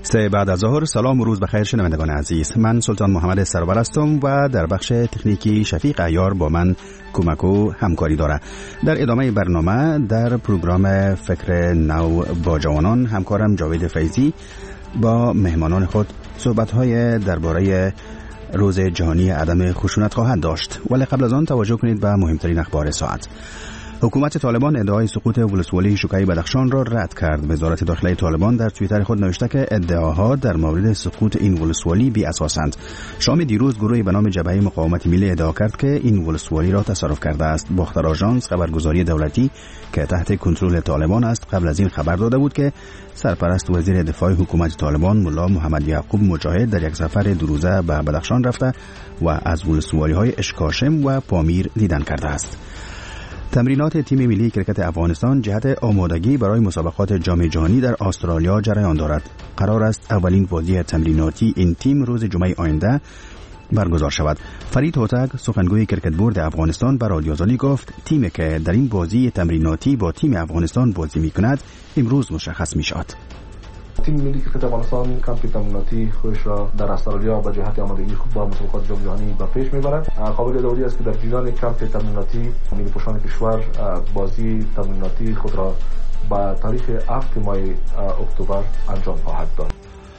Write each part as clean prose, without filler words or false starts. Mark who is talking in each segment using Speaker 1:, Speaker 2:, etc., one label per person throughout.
Speaker 1: سه بعد از ظهر. سلام و روز بخیر شنوندگان عزیز. من سلطان محمد سرور هستم و در بخش تکنیکی شفیق عیار با من کمک و همکاری داره. در ادامه برنامه در پروگرام فکر نو با جوانان همکارم جاوید فیضی با مهمانان خود صحبت‌های درباره روز جهانی عدم خشونت خواهد داشت. ولی قبل از آن توجه کنید به مهمترین اخبار ساعت. حکومت طالبان ادعای سقوط ولسوالی شوکای بدخشان را رد کرد. وزارت داخلی طالبان در توییتر خود نوشته که ادعاها در مورد سقوط این ولسوالی بی اساسند. شام دیروز گروهی به نام جبهه مقاومت ملی ادعا کرد که این ولسوالی را تصرف کرده است. باختر آژانس خبرگزاری دولتی که تحت کنترل طالبان است قبل از این خبر داده بود که سرپرست وزیر دفاع حکومت طالبان ملا محمد یعقوب مجاهد در یک سفر دو روزه به بدخشان رفته و از ولسوالی‌های اشکاشم و پامیر دیدن کرده است. تمرینات تیم ملی کرکت افغانستان جهت آمادگی برای مسابقات جام جهانی در استرالیا جریان دارد. قرار است اولین بازی تمریناتی این تیم روز جمعه آینده برگزار شود. فرید هوتک سخنگوی کرکت بورد افغانستان به رادیو آزادی گفت تیمی که در این بازی تمریناتی با تیم افغانستان بازی می‌کند امروز مشخص می‌شود.
Speaker 2: تیم ملی کرکت افغانستان کمپ تمریناتی خودش را در استرالیا به جهت آمادگی خوب با مسابقات جام جهانی به پیش میبرد. قابل داوری است که در جریان کمپ تمریناتی ملی پوشان کشور بازی تمریناتی خود را با تاریخ 7 ماه اکتبر انجام خواهد داد.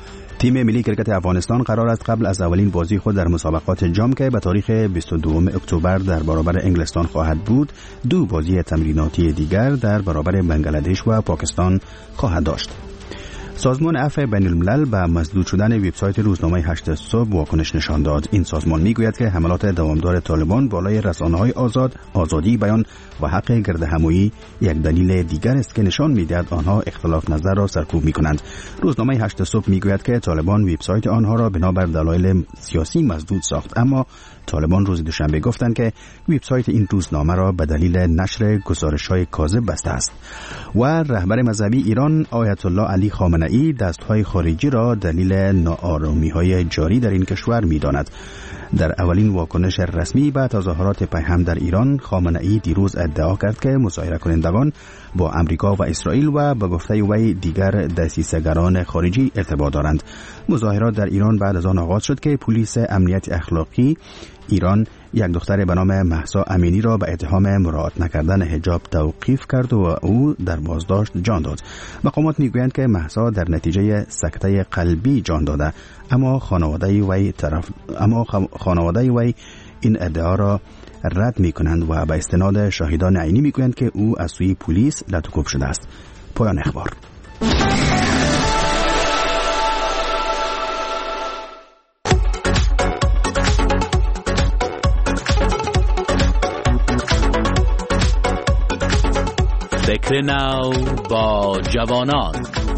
Speaker 1: تیم ملی کرکت افغانستان قرار است قبل از اولین بازی خود در مسابقات جام که به تاریخ 22 اکتبر در برابر انگلستان خواهد بود، دو بازی تمریناتی دیگر در برابر بنگلادش و پاکستان خواهد داشت. سازمان عفو بین الملل به مسدود شدن وبسایت روزنامه 8 صبح واکنش نشان داد. این سازمان میگوید که حملات دوامدار طالبان بالای رسانه‌های آزادی بیان و حق گردهمایی یک دلیل دیگر است که نشان می‌دهد آنها اختلاف نظر را سرکوب می‌کنند. روزنامه 8 صبح میگوید که طالبان وبسایت آنها را بنابر دلایل سیاسی مسدود ساخت، اما طالبان روز دوشنبه گفتند که وبسایت این روزنامه را به دلیل نشر گزارش‌های کاذب بسته است. و رهبر مذهبی ایران آیت الله علی خامنه‌ای دست‌های خارجی را دلیل ناآرامی‌های جاری در این کشور می‌داند. در اولین واکنش رسمی به تظاهرات پیهم در ایران، خامنه‌ای دیروز ادعا کرد که مظاهره کنندگان با امریکا و اسرائیل و به گفته وی دیگر دسیسه‌گران خارجی ارتباط دارند. مظاهرات در ایران بعد از آن آغاز شد که پلیس امنیت اخلاقی ایران یک دختر به نام مهسا امینی را به اتهام مراعات نکردن حجاب توقیف کرد و او در بازداشت جان داد. مقامات میگویند که مهسا در نتیجه سکته قلبی جان داده، اما خانواده وی این ادعا را رد میکنند و به استناد شاهدان عینی میگویند که او از سوی پلیس لطوکوب شده است. پایان اخبار.
Speaker 3: فکر نو با جوانان.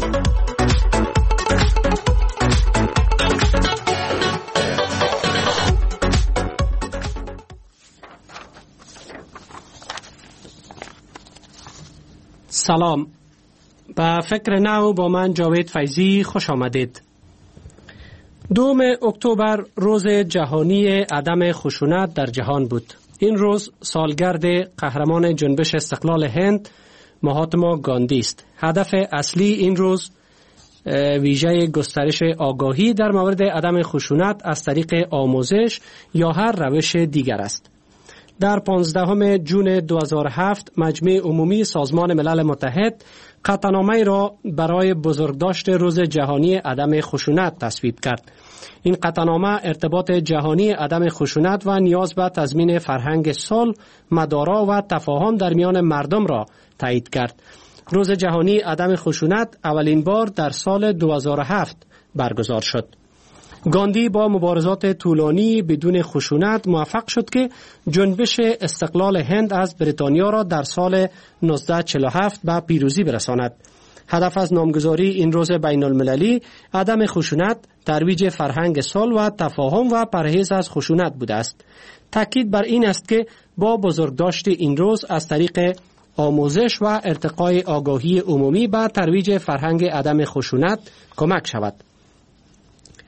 Speaker 4: سلام، به فکر نو با من جاوید فیضی خوش آمدید. 2 اکتبر روز جهانی عدم خشونت در جهان بود. این روز سالگرد قهرمان جنبش استقلال هند مهاتما گاندی است. هدف اصلی این روز ویژه گسترش آگاهی در مورد عدم خشونت از طریق آموزش یا هر روش دیگر است. در 15 جون 2007 مجمع عمومی سازمان ملل متحد قطعنامه را برای بزرگداشت روز جهانی عدم خشونت تصویب کرد. این قطعنامه ارتباط جهانی عدم خشونت و نیاز به تضمین فرهنگ صلح، مدارا و تفاهم در میان مردم را تایید کرد. روز جهانی عدم خشونت اولین بار در سال 2007 برگزار شد. گاندی با مبارزات طولانی بدون خشونت موفق شد که جنبش استقلال هند از بریتانیا را در سال 1947 به پیروزی برساند. هدف از نامگذاری این روز بین المللی عدم خشونت، ترویج فرهنگ صلح و تفاهم و پرهیز از خشونت بوده است. تاکید بر این است که با بزرگداشت این روز از طریق آموزش و ارتقای آگاهی عمومی به ترویج فرهنگ عدم خشونت کمک شود.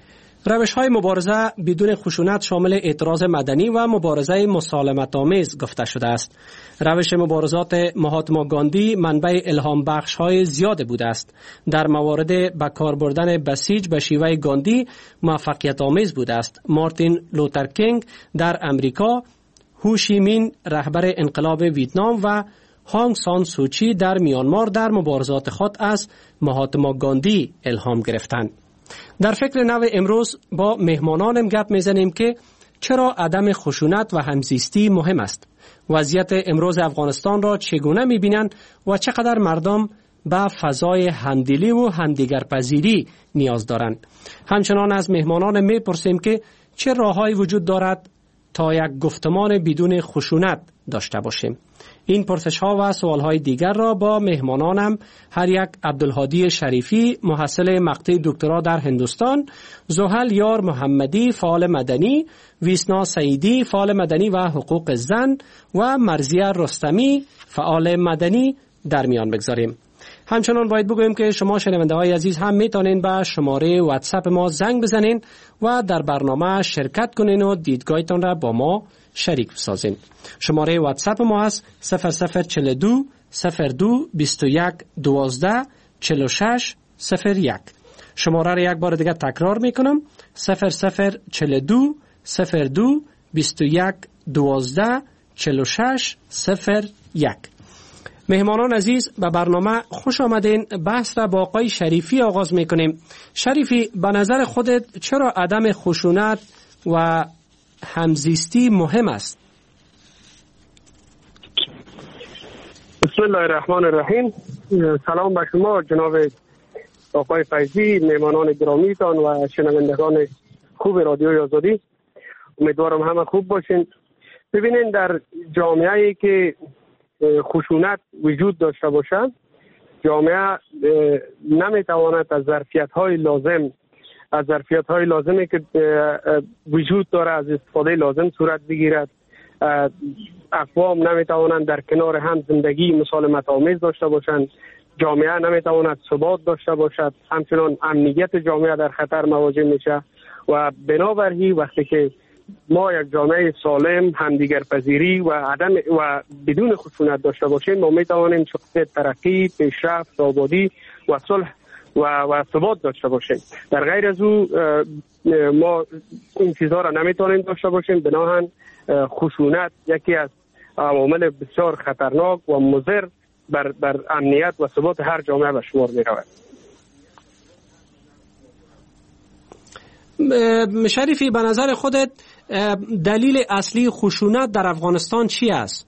Speaker 4: روش‌های مبارزه بدون خشونت شامل اعتراض مدنی و مبارزه مسالمت‌آمیز گفته شده است. روش مبارزات مهاتما گاندی منبع الهام بخش‌های زیاد بوده است. در موارد به کار بردن بسیج به شیوه گاندی موفقیت آمیز بوده است. مارتین لوتر کینگ در امریکا، هو شی مین رهبر انقلاب ویتنام و هانگ سان سوچی در میانمار در مبارزات خود از مهاتما گاندی الهام گرفتند. در فکر نو امروز با مهمانانم گپ میزنیم که چرا عدم خشونت و همزیستی مهم است. وضعیت امروز افغانستان را چگونه میبینند و چقدر مردم به فضای همدلی و همدیگرپذیری نیاز دارند. همچنان از مهمانان میپرسیم که چه راههایی وجود دارد تا یک گفتمان بدون خشونت داشته باشیم. این پرسش ها و سوال های دیگر را با مهمانانم هر یک عبدالهادی شریفی محصل مقطع دکترا در هندوستان، زحل یار محمدی فعال مدنی، ویسنا سعیدی فعال مدنی و حقوق زن و مرزیه رستمی فعال مدنی در میان بگذاریم. همچنان باید بگویم که شما شنونده های عزیز هم میتونین به شماره واتساپ ما زنگ بزنین و در برنامه شرکت کنین و دیدگاهتان را با ما شریک بسازین. شماره واتساپ ما است 0042 02 21 12 46 01. شماره را یک بار دیگه تکرار میکنم 0042 02 21 12 46 01. مهمانان عزیز، به برنامه خوش آمدین. بحث را با آقای شریفی آغاز میکنیم. شریفی، به نظر خودت چرا عدم خشونت و همزیستی مهم است؟
Speaker 5: بسم الله الرحمن الرحیم. سلام به شما جناب آقای فیضی، مهمانان گرامیتان و شنوندگان خوب رادیوی آزادی. امیدوارم همه خوب باشین. ببینین، در جامعه‌ای که خشونت وجود داشته باشد، جامعه نمیتواند از ظرفیت‌های لازمی که وجود داره از استفاده لازم صورت بگیرد. اقوام نمیتوانند در کنار هم زندگی مسالمت آمیز داشته باشند. جامعه نمیتواند ثبات داشته باشد. همچنان امنیت جامعه در خطر مواجه میشه و بنابراین وقتی که ما یک جامعه سالم، همدیگر پذیری و بدون خشونت داشته باشیم، ما میتوانیم شاهد ترقی، پیشرفت، آبادی و صلح و ثبات داشته باشیم. در غیر از او ما این چیزها را نمیتوانیم داشته باشیم. بناهن خشونت یکی از عوامل بسیار خطرناک و مضر بر امنیت و ثبات هر جامعه به شمار می رود.
Speaker 4: شریفی، به نظر خودت دلیل اصلی خشونت در افغانستان چی است؟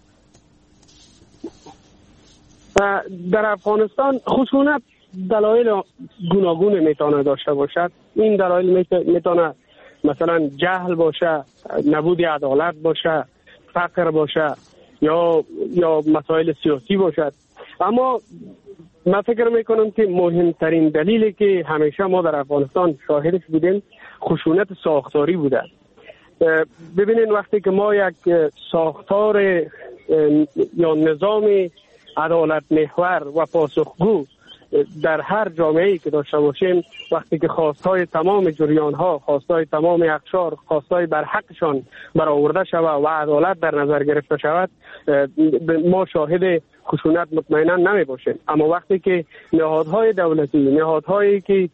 Speaker 5: در افغانستان خشونت دلایل گوناگون میتونه داشته باشد. این دلایل میتونه مثلا جهل باشه، نبود عدالت باشه، فقر باشه یا مسائل سیاسی باشد. اما من فکر میکنم که مهمترین دلیلی که همیشه ما در افغانستان شاهدش بودیم خشونت ساختاری بوده. ببینید، وقتی که ما یک ساختار یا نظام عدالت محور و پاسخگو در هر جامعه‌ای که داشته باشیم، وقتی که خواستهای تمام جریان‌ها، خواستهای تمام اقشار، خواستهای بر حقشان برآورده شود و عدالت در نظر گرفته شود، ما شاهد خشونت مطمئنا نمی باشیم. اما وقتی که نهادهای دولتی، نهادهایی که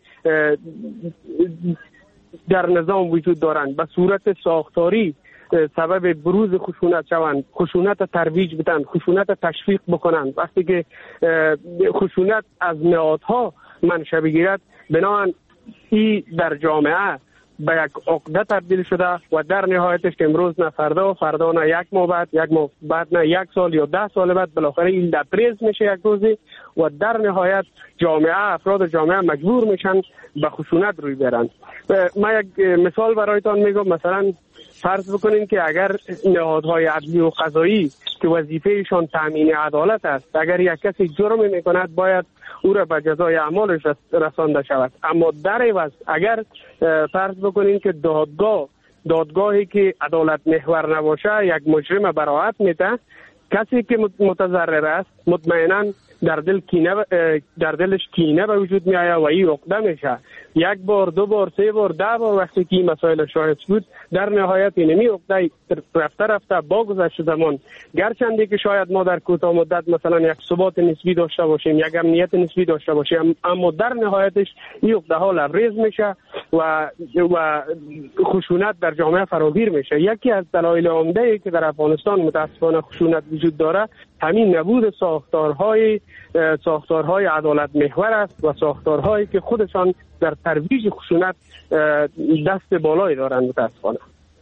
Speaker 5: در نظام وجود دارند به صورت ساختاری سبب بروز خشونت شوند، خشونت ترویج بدن، خشونت تشویق بکنند، وقتی که خشونت از نهادها منشأ بگیرد، بنابراین این در جامعه به یک عقده تبدیل شده و در نهایتش که امروز نه فردا نه یک ماه بعد نه یک سال یا 10 سال بعد بالاخره این دپریز میشه یک روزی و در نهایت افراد جامعه مجبور میشن به خشونت روی برن. من یک مثال برایتان میگم. مثلا فرض بکنین که اگر نهادهای عدلی و قضایی که وظیفهشان تامین عدالت است، اگر یک کسی جرمی میکند باید او را به جزای اعمالش رسانده شود. اما در عوض اگر فرض بکنین که دادگاهی که عدالت محور نباشه یک مجرم براءت میده، کسی که متضرر است مطمئنا در دلش کینه به وجود می آید و این عقده میشه. یک بار، دو بار، سه بار، 10 بار وقتی که این مسائل شاهد بود، در نهایت اینمی عقده رفته با گذشت زمان، گرچنده که شاید ما در کوتاه مدت مثلا یک ثبات نسبی داشته باشیم، یک امنیت نسبی داشته باشیم، اما در نهایتش این عقده ها لبریز میشه و خشونت در جامعه فراگیر میشه. یکی از دلایل عمده که در افغانستان متاسفانه خشونت وجود داره همین نبود ساختارهای عدالت محور است و ساختارهایی که خودشان در ترویج خشونت دست بالایی دارند متاسفانه.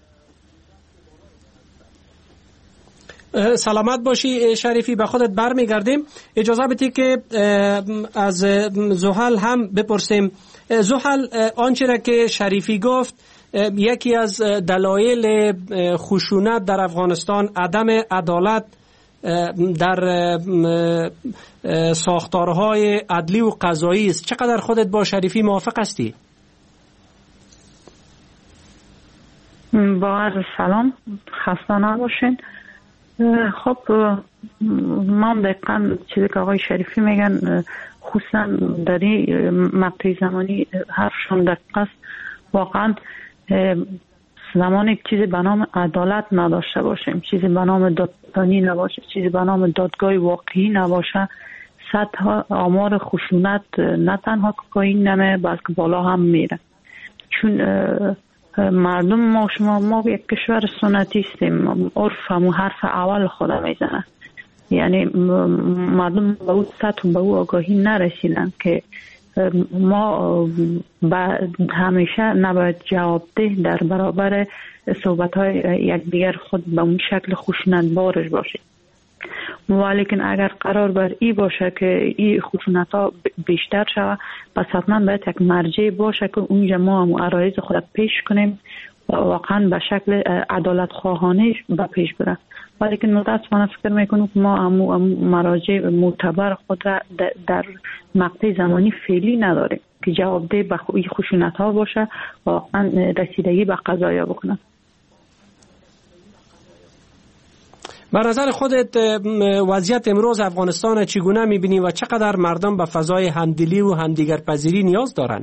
Speaker 4: سلامت باشی شریفی، به خودت برمیگردیم. اجازه بدی که از زحل هم بپرسیم. زحل، آنچه را که شریفی گفت، یکی از دلایل خشونت در افغانستان عدم عدالت در ساختارهای عدلی و قضایی است. چقدر خودت با شریفی موافق هستی؟
Speaker 6: با عرض سلام، خسته نباشین. خب من دقیقا چیزی که آقای شریفی میگن، خصوصا در این مقطع زمانی حرفشون دقیق است. واقعا زمانی که چیزی به نام عدالت نداشته باشیم، چیزی به نام دادستانی نباشه، چیزی به نام دادگاه واقعی نباشه، سطح آمار خشونت نه تنها که پایین نمیره بلکه بالا هم میره. چون مردم ما یک کشور سنتی هستیم، عرف همون حرف اول خدا میزنه. یعنی مردم به اون سطح و به اون آگاهی نرسیدن که ما همیشه نباید جوابده در برابر صحبت‌های یکدیگر خود به اون شکل خشونت بارش باشه. ولیکن اگر قرار بر این باشه که این خشونت ها بیشتر شود، پس حتما باید یک مرجع باشه که اونجا ما هم عرایض خود پیش کنیم و واقعا به شکل عدالت خواهانه به پیش بره. ولیکن متاسفانه فکر میکنم که ما هم مراجع معتبر خود را در مقطع زمانی فعلی نداریم که جوابده به این خشونت ها باشه و واقعا رسیدگی به قضایا بکنه.
Speaker 4: به نظر خودت وضعیت امروز افغانستان چگونه میبینی و چقدر مردم به فضای همدلی و همدیگرپذیری نیاز دارند؟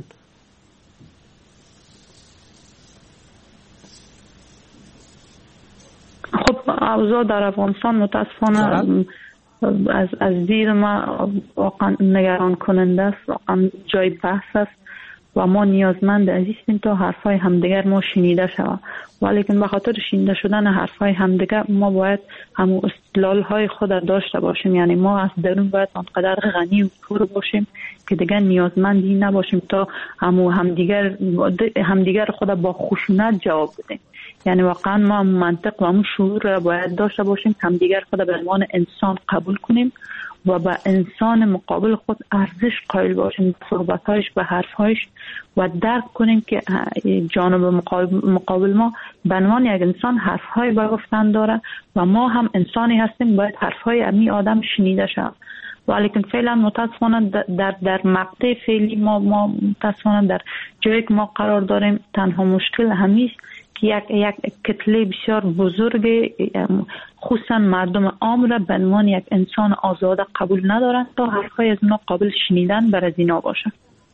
Speaker 6: خب اوضاع در افغانستان متاسفانه از دید ما واقعا نگران کننده است، واقعا جای بحث است و ما نیازمند هستیم تا حرفای همدیگر ما شنیده شود. ولیکن به خاطر شنیده شدن حرفای همدیگر ما باید همون استدلال های خود داشته باشیم. یعنی ما از درون باید آنقدر غنی و پر باشیم که دیگر نیازمندی نباشیم تا همدیگر خود با خشونت جواب بدیم. یعنی واقعا ما منطق و همون شعور را باید داشته باشیم، همدیگر خود به عنوان انسان قبول کنیم و به انسان مقابل خود ارزش قائل باشیم، به صحبت‌هایش، به حرف‌هایش و درک کنیم که جانب مقابل ما به عنوان یک انسان حرف‌های به گفتن داره و ما هم انسانی هستیم، باید حرف‌های امی آدم شنیده شود. ولیکن فعلا متاسفانه در مقطع فعلی ما متاسفانه در جایی که ما قرار داریم تنها مشکل همیست که یک کتله بسیار بزرگ خصوصا مردم عام را به عنوان یک انسان آزاده قبول ندارند تا حرفای از اونا قابل شنیدن بر از اینا باشه.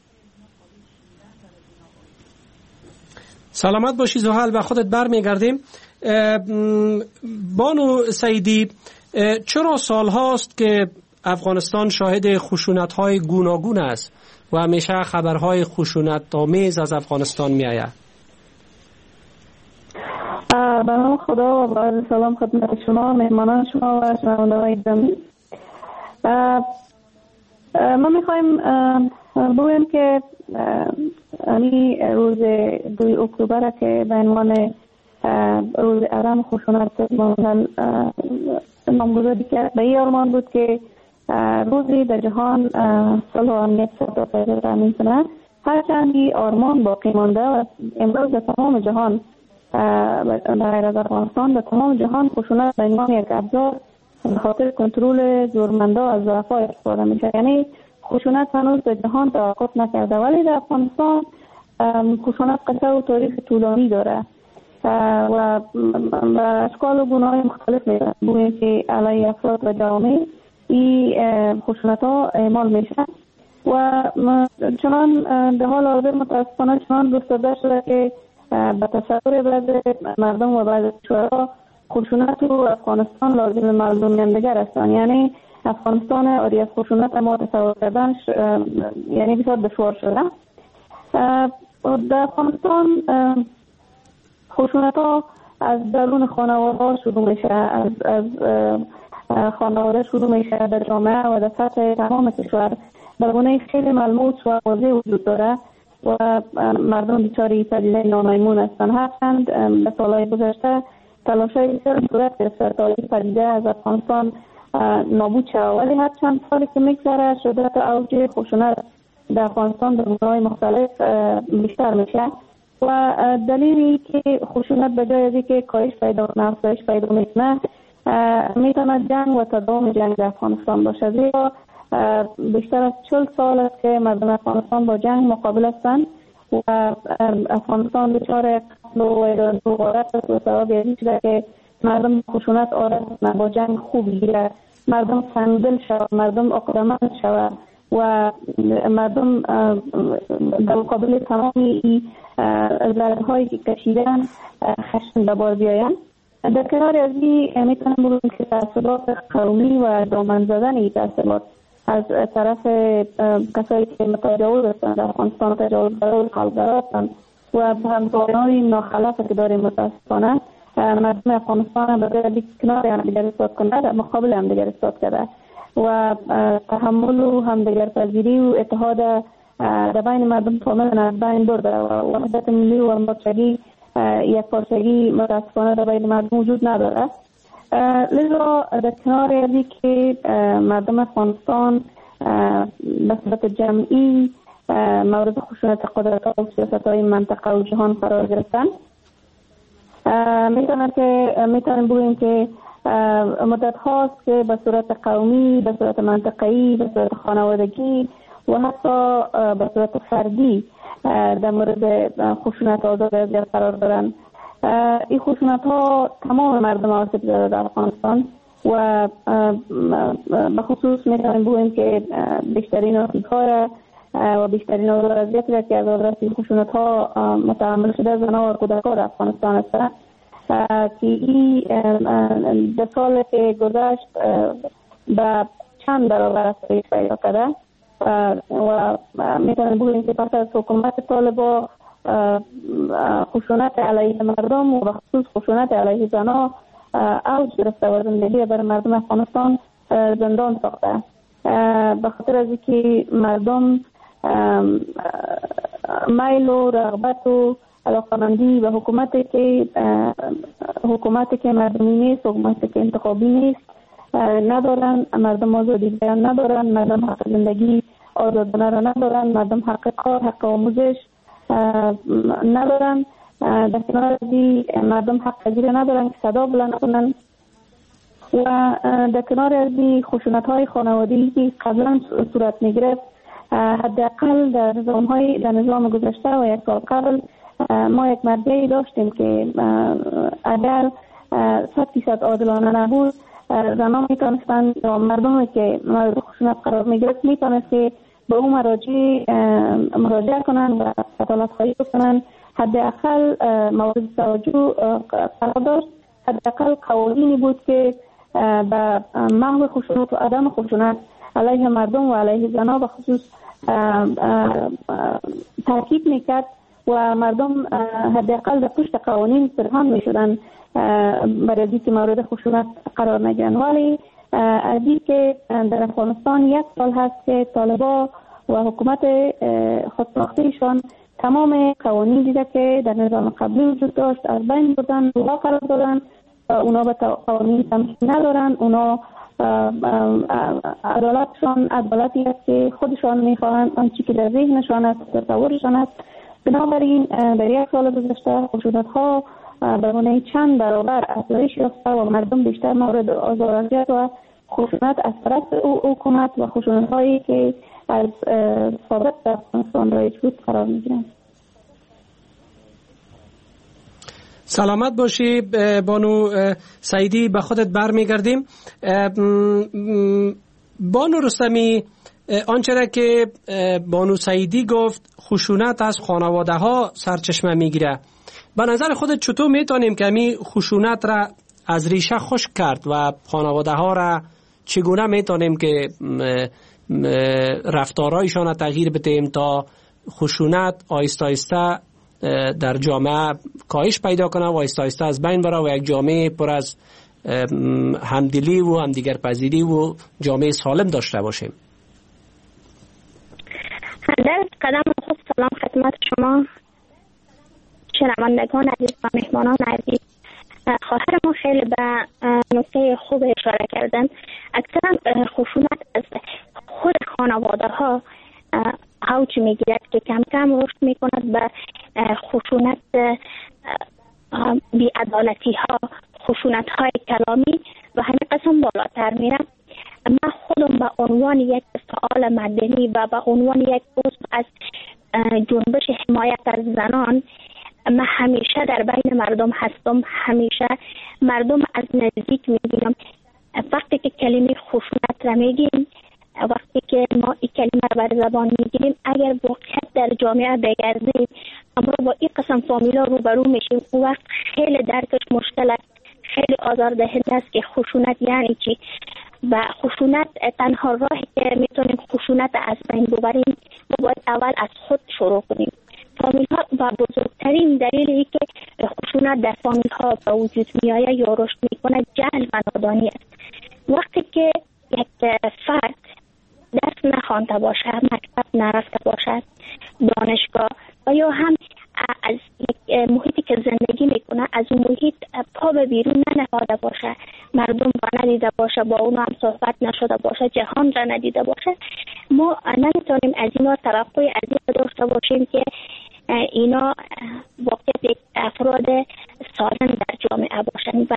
Speaker 4: سلامت باشی زحل، به خودت برمیگردیم. بانو سیدی، چرا سال هاست که افغانستان شاهد خشونت های گوناگون است و همیشه خبرهای خشونت آمیز از افغانستان می آید؟
Speaker 7: به نام خدا و با عرض سلام خدمت شما، مهمانان شما و شنونده‌های گرامی. ما میخوایم بگویم که روز 2 اکتبر که به عنوان روز عدم خشونت نامگذاری کرد، به این آرمان بود که روزی در جهان صلح و امنیت و پیدا تامین کنه. هرچند این آرمان باقی مانده و امروز در تمام جهان غیر از افغانستان در تمام جهان خشونت به عنوان یک ابزار به خاطر کنترل زورمندا از ضعفا استفاده میشه. یعنی خشونت هنوز در جهان توقف نکرده، ولی در افغانستان خشونت قصه و تاریخ طولانی داره و اشکال و گونه‌های مختلف میره. بگوییم که علیه افراد و جوامع این خشونت ها اعمال میشه و چنان در حال حاضر متاسفانه چنان گسترده شده که به تصور بعض مردم و بعض کشورها خشونت و افغانستان لازم مظلومیت دیگر هستند. یعنی افغانستان آری از خشونت اما تصور کردنش یعنی بسیار دشوار شده. در افغانستان خشونت ها از درون خانواده ها شروع میشه، از خانواده شروع میشه در جامعه و در سطح تمام کشور به گونه خیلی ملموس و واضح وجود داره و مردم بیچاره پدیده نامیمون هستند. هرچند به سالهای گذشته تلاش‌های بسیار صورت گرفته تا این پدیده از افغانستان نابود شود، ولی هر چند سالی که میگذره شدت اوج خشونت در افغانستان در گونه‌های مختلف بیشتر میشه و دلیلی که خشونت به جای از اینکه کاهش پیدا کنه افزایش پیدا میکنه میتونه جنگ و تداوم جنگ در افغانستان باشه. زیرا بیشتر از 40 سال است که مردم افغانستان با جنگ مقابل هستند و افغانستان دچار قتل و غارت است و سبب این شده که مردم خشونت عادت با جنگ خوب گیره، مردم سنگدل شود، مردم عقده‌مند شود و مردم در مقابل تمامی ضررهایی که کشیدن خشن به بار بیایند. در کنار از این میتونم بگم که تعصبات قومی و دامن زدن این تعصبات از طرف کسایی که متجاوز هستند در افغانستان تجاوزگران و خلق‌گرا هستند و همکارانهای ناخلافه که داریم متاسفانه مردم افغانستان به جای کنار همدیگر ایستاد کنه در مقابل همدیگر ایستاد کرده و تحمل و همدیگر پذیری و اتحاد در بین مردم کاملا از بین برده و وحدت ملی و همبستگی یک پارچگی متاسفانه در بین مردم وجود نداره. لذا در کنار ازی که مردم افغانستان به صورت جمعی مورد خشونت قدرت‌ها و سیاست‌های منطقه و جهان قرار گرفتن، میتونیم بگوییم که مدت هاست که به صورت قومی، به صورت منطقه‌ای، به صورت خانوادگی و حتی به صورت فردی در مورد خشونت آزاد اذیت قرار دارن. این خشونت ها تمام مردم آسیب زده در افغانستان و به خصوص میتونیم بگوییم که بیشترین آسیب‌ها و بیشترین آزار اذیتی را که از آدرس این خشونت ها متحمل شده زنان و کودکان در افغانستان هستند که این در سال که گذشت به چند برابر افزایش پیدا کرده و میتونیم بگوییم که پس از حکومت طالبان خشونت علیه مردم و به خصوص خشونت علیه زنان اوج گرفته و زندگی برای مردم افغانستان زندان ساخته. به خاطر از اینکه مردم میل و رغبت و علاقه‌مندی به حکومتی که مردمی نیست، حکومتی که انتخابی نیست ندارن، مردم آزادی بیان ندارن، مردم حق زندگی آزادانه را ندارن، مردم حق کار، حق آموزش ندارن. در کنار ازی مردم حق پذیری ندارن که صدا بلند کنن و در کنار ازی خشونت های خانوادگی که قبلا صورت میگرفت حداقل در نظام گذشته و یک سال قبل ما یک مرجعی داشتیم که اگر 100% عادلانه نبود زنان میتونستن یا مردمی که مورد خشونت قرار میگرفت میتونست که به اون مراجعه کنن و اطلاعات خواهی کنن. حداقل مورد توجه قرار داشت، حداقل قوانینی بود که به محو خشونت و عدم خشونت علیه مردم و علیه زنان به خصوص تاکید میکرد و مردم حداقل در پشت قوانین پنهان میشدن برای از اینکه مورد خشونت قرار نگیرن. ولی از اینکه در افغانستان یک سال هست که طالبان و حکومت خودساخته‌شان تمام قوانین دیده که در نظام قبلی وجود داشت از بین بردن، لغو قرار دادن، اونا به قوانین تمثیل ندارن، اونا عدالتشان عدالتی است که خودشان میخواهند، آنچه که در ذهنشان است، تصورشان است. بنابراین در یک سال گذشته خشونت ها به گونه چند برابر افزایش یافته و مردم بیشتر مورد آزار اذیت و خشونت از طرف حکومت و خشونت هایی که از سابق در افغانستان رایج بود قرار میگیرند.
Speaker 4: سلامت باشی بانو سعیدی، به خودت برمیگردیم. بانو رستمی، آنچه را که بانو سعیدی گفت خشونت از خانواده ها سرچشمه میگیره، به نظر خودت چطور میتونیم که می خشونت را از ریشه خشک کرد و خانواده ها را چگونه میتونیم که رفتارهایشان را تغییر بدیم تا خشونت آهسته آهسته در جامعه کاهش پیدا کنه و آهسته آهسته از بین بره و یک جامعه پر از همدلی و همدیگر پذیری و جامعه سالم داشته باشیم؟
Speaker 8: در قدم خود سلام خدمت شما شنوندگان عزیز و مهمانان عزیز. خواهر ما خیلی به نکته خوب اشاره کردن. اکثرا خشونت از خود خانواده ها اوج میگیرد که کم کم رشد میکند به خشونت بی‌عدالتی ها، خشونت های کلامی و همین قسم بالاتر میره. من خودم به عنوان یک فعال مدنی و به عنوان یک عضو از جنبش حمایت از زنان، من همیشه در بین مردم هستم، همیشه مردم از نزدیک میبینم. وقتی که کلمه خشونت را میگیم، وقتی که ما این کلمه را بر زبان میگیریم، اگر واقعیت در جامعه بگردیم اما با این قسم فامیلا روبرو میشیم، اون وقت خیلی درکش مشکل است، خیلی آزاردهنده است که خشونت یعنی چی. و خشونت تنها راهی که میتونیم خشونت از بین ببریم ما باید اول از خود شروع کنیم. فامیل ها و بزرگترین دلیلی که خشونت در فامیل ها به وجود میآید یا رشد میکنه جهل و نادانی است. وقتی که یک فرد درس نخوانده باشد، مکتب نرفته باشد، دانشگاه و یا هم از یک محیطی که زندگی میکنه از اون محیط پا به بیرون ننهاده باشه، مردم را ندیده باشه، با اونا هم صحبت نشده باشه، جهان را ندیده باشه، ما نمیتونیم از اینا توقع از این داشته باشیم که اینا واقعا افراد سالم در جامعه باشن. و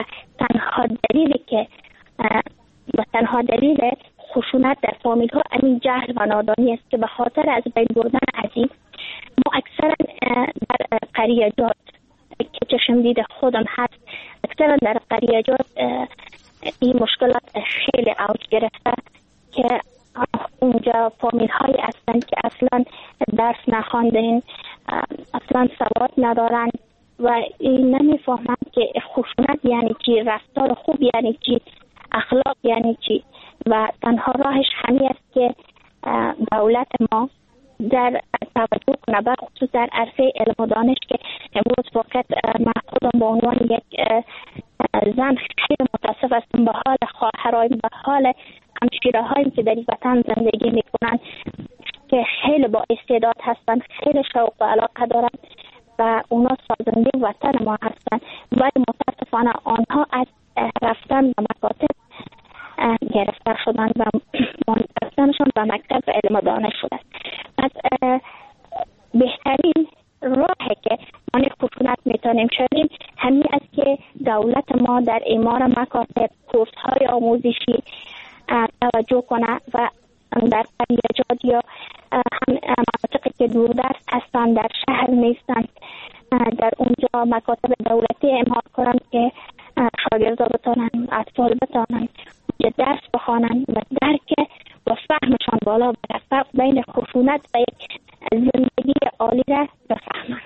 Speaker 8: تنها دلیل خشونت در فامیل ها همین جهل و نادانی است که به خاطر از بین بردن عزیز ما اکثرا در قریجات که چشم دید خودم هست، اکثرا در قریجات این مشکلات خیلی اوج گرفته که اونجا فامیل هایی هستند که اصلا درس نخواندن، اصلا سواد ندارن و نمیفهمند که خشونت یعنی چی، رفتار خوب یعنی چی، اخلاق یعنی چی. و تنها راهش همین است که دولت ما در توجه کنه به خصوص در عرصه علم و دانش که امروز فقط من خودم به عنوان یک زن خیلی متاسف هستم به حال خواهرهایم، به حال همشیره‌هایم که در این وطن زندگی میکنن که خیلی با استعداد هستن، خیلی شوق و علاقه دارن و اونا سازنده وطن ما هستن، ولی متاسفانه آنها از رفتن به مکاتب گرفتار شدن و رفتنشان به مکتب علم و دانش شده. پس بهترین راهی که ما خشونت میتونیم شدیم همین است که دولت ما در اعمار مکاتب کورس‌های آموزشی توجه کنه و در قریجات یا هم مناطقی که دوردست هستن در شهر نیستن در اونجا مکاتب دولتی اعمار کنند که شاگردا بتانن، اطفال بتانن درس بخوانند و درک و فهمشان بالا بره، فرق بین خشونت و یک زندگی عالی را بفهمند.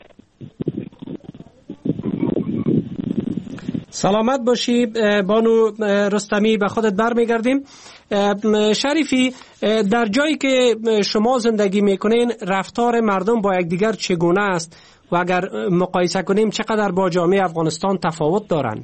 Speaker 4: سلامت باشی بانو رستمی، به خودت برمیگردیم. شریفی، در جایی که شما زندگی میکنین رفتار مردم با یکدیگر چگونه است و اگر مقایسه کنیم چقدر با جامعه افغانستان تفاوت دارن؟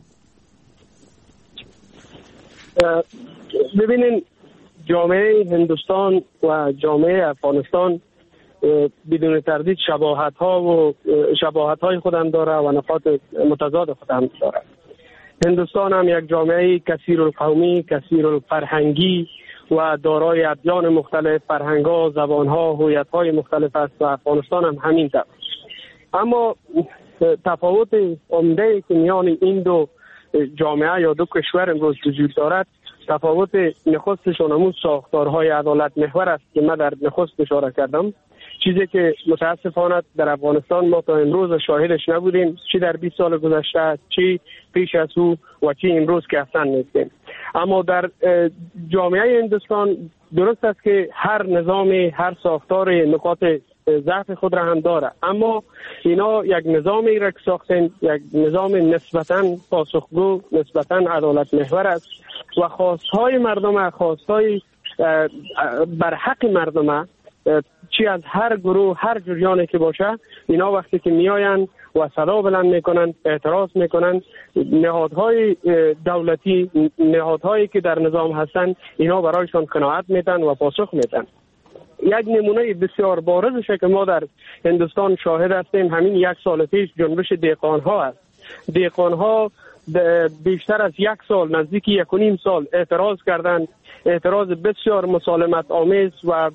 Speaker 5: ببینین جامعه هندوستان و جامعه افغانستان بدون تردید شباهت های خودم داره و نقاط متضاد خودم داره. هندوستان هم یک جامعه کثیر القومی، کثیر الفرهنگی و دارای ادیان مختلف، فرهنگ‌ها، زبان‌ها، هویت‌های مختلف است و افغانستان هم همینطور. اما تفاوت عمده که میان این دو جامعه یا دو کشور امروز وجود دارد، تفاوت نخستشان همون ساختارهای عدالت محور است که من در نخست اشاره کردم، چیزی که متاسفانه در افغانستان ما تا امروز شاهدش نبودیم، چی در 20 سال گذشته، چی پیش از او و چی امروز که اصلا نیستیم. اما در جامعه هندوستان درست است که هر نظام، هر ساختار نقاط ضعف خود را هم داره، اما اینا یک نظامی را که ساختن، یک نظام نسبتاً پاسخگو، نسبتاً عدالت محور است و خواستهای مردم، خواستهای بر حق مردم، چی از هر گروه، هر جریانی که باشه، اینا وقتی که میآیند و صدا بلند میکنن، اعتراض میکنن، نهادهای دولتی، نهادهایی که در نظام هستن، اینا برایشان قناعت میدن و پاسخ میدن. یک نمونه بسیار بارزش که ما در هندوستان شاهد هستیم همین 1 سال پیش جنبش دهقانها است. دهقانها بیشتر از 1 سال، نزدیک 1.5 سال اعتراض کردند، اعتراض بسیار مسالمت آمیز و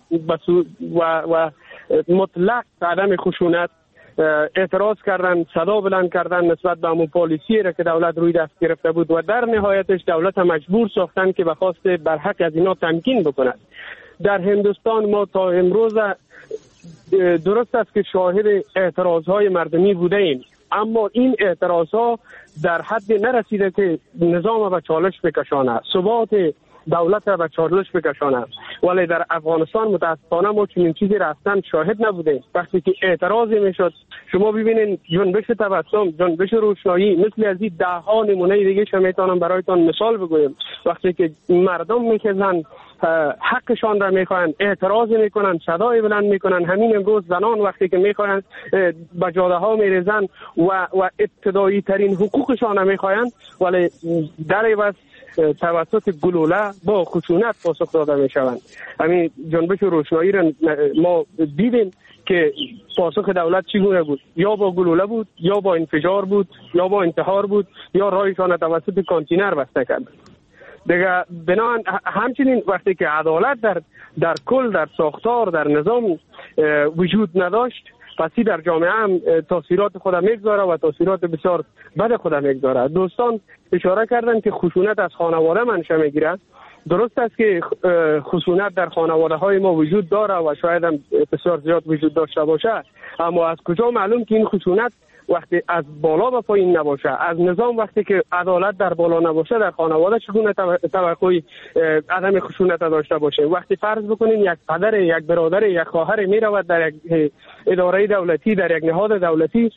Speaker 5: مطلق عدم خشونت اعتراض کردن، صدا بلند کردن نسبت به امو پالیسی را که دولت روی دست گرفته بود و در نهایتش دولت مجبور ساختن که بخواست بر حق از اینا تمکین بکند. در هندوستان ما تا امروز درست است که شاهد اعتراضهای مردمی بوده ایم، اما این اعتراضها در حد نرسیده که نظام به چالش بکشانه، ثبات دولت را به چالش بکشانه. ولی در افغانستان متاسفانه ما چنین چیزی را اصلا شاهد نبودیم. وقتی که اعتراضی میشد، شما ببینین جنبش تبسم، جنبش روشنایی، مثل از این 10 نمونه دیگه شما میتونم برایتان مثال بگویم. وقتی که مردم میخوان حقشان را میخوان، اعتراض میکنن، صدای بلند میکنن. همین امروز زنان وقتی که میخوان به جاده ها میریزن و ابتدایی ترین حقوقشان را میخوان، ولی در عوض توسط گلوله با خشونت پاسخ داده میشوند. همین جنبش روشنایی را ما دیدیم که پاسخ دولت چگونه بود، یا با گلوله بود، یا با انفجار بود، یا با انتحار بود، یا راهشان توسط کانتینر بسته کرد. دیگه بنابراین همچنین وقتی که عدالت در کل، در ساختار، در نظام وجود نداشت، پسی در جامعه هم تاثیرات خودم میگذاره و تاثیرات بسیار بد خودم میگذاره. دوستان اشاره کردن که خشونت از خانواده منشأ میگیره. درست است که خشونت در خانواده های ما وجود داره و شاید هم بسیار زیاد وجود داشته باشه، اما از کجا معلوم که این خشونت وقتی از بالا به پایین نباشه، از نظام وقتی که عدالت در بالا نباشه، در خانواده چگونه توقع عدم خشونت داشته باشه؟ وقتی فرض بکنین یک پدر، یک برادر، یک خواهر میرود در یک اداره دولتی، در یک نهاد دولتی،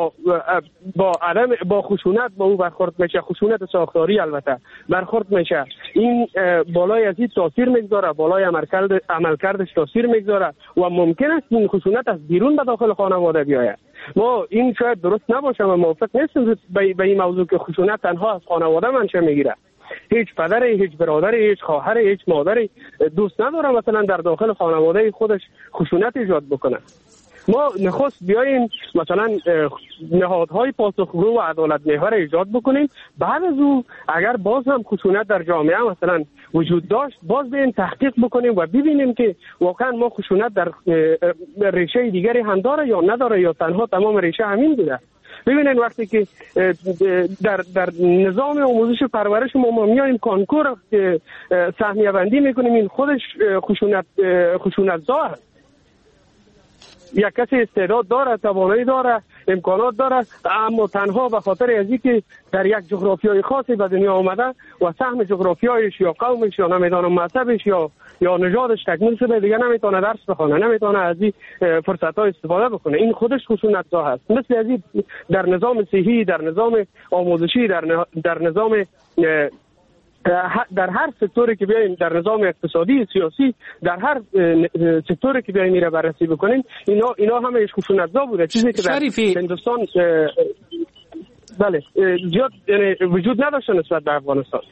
Speaker 5: با خشونت با او برخورد میشه، خشونت ساختاری البته برخورد میشه، این بالای از این تاثیر میگذاره، بالای عملکردش تاثیر میگذاره و ممکن است این خشونت از بیرون به داخل خانواده بیاید. ما این شاید درست نباشه و موافق نیستیم به این موضوع که خشونت تنها از خانواده منشأ میگیره. هیچ پدری، هیچ برادری، هیچ خواهری، هیچ مادری دوست نداره مثلا در داخل خانواده خودش خشونت ایجاد بکنه. ما نخست بیاییم مثلا نهادهای پاسخگو و عدالت محور ایجاد بکنیم، بعد از او اگر باز هم خشونت در جامعه مثلا وجود داشت، باز بیاییم تحقیق بکنیم و ببینیم که واقعا ما خشونت در ریشه دیگری هم داره یا نداره، یا تنها تمام ریشه همین بوده. ببینید وقتی که در نظام آموزش و پرورش ما میایم کانکور سهمیه بندی میکنیم، این خودش خشونت داره. یک کسی استعداد داره، توانایی داره، امکانات داره، اما تنها به خاطر از اینکه در یک جغرافیای خاصی به دنیا آمده و سهم جغرافیایش یا قومش یا نمیدانم مذهبش یا نژادش تکمیل شده، دیگه نمیتونه درس بخونه، نمیتونه از این فرصت‌ها استفاده بکنه. این خودش خشونت‌زا هست. مثل از این در نظام صحی، در نظام آموزشی، در نظام در هر سکتوری که بیایم، در نظام اقتصادی، سیاسی، در هر سکتوری که بیایم میره بررسی بکنیم، اینا همه خشونت‌زا بوده. چیزی که در هندوستان بله زیاد وجود نداشته نسبت به افغانستان.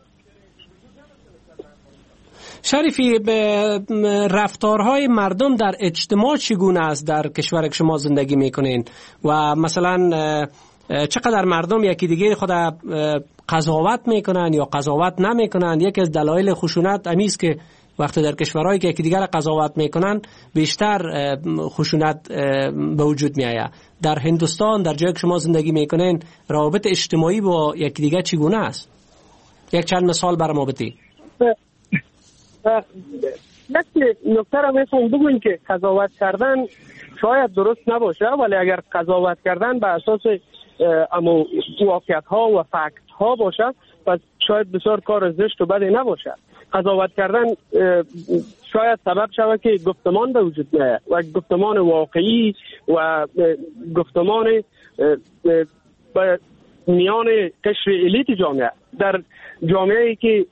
Speaker 4: شریفی، رفتارهای مردم در اجتماع چگونه است در کشور که شما زندگی میکنین و مثلا چقدر مردم یکی دیگه خود قضاوت میکنن یا قضاوت نمیکنن؟ یکی از دلایل خشونت امیست که وقتی در کشورهایی که یکی دیگر قضاوت میکنن بیشتر خشونت به وجود میآید. در هندوستان، در جایی که شما زندگی میکنین، روابط اجتماعی با یکی دیگر چگونه است؟ یک چند مثال برام بگید.
Speaker 5: یک نکته را میخوام بگویم که قضاوت کردن شاید درست نباشه، ولی اگر قضاوت کردن به اساس واقعیت ها و فکت ها باشه، پس شاید بسیار کار زشت و بدی نباشد. قضاوت کردن شاید سبب شود که گفتمان به وجود نیاید و گفتمان واقعی و گفتمان به میان قشر الیت جامعه، در جامعه‌ای که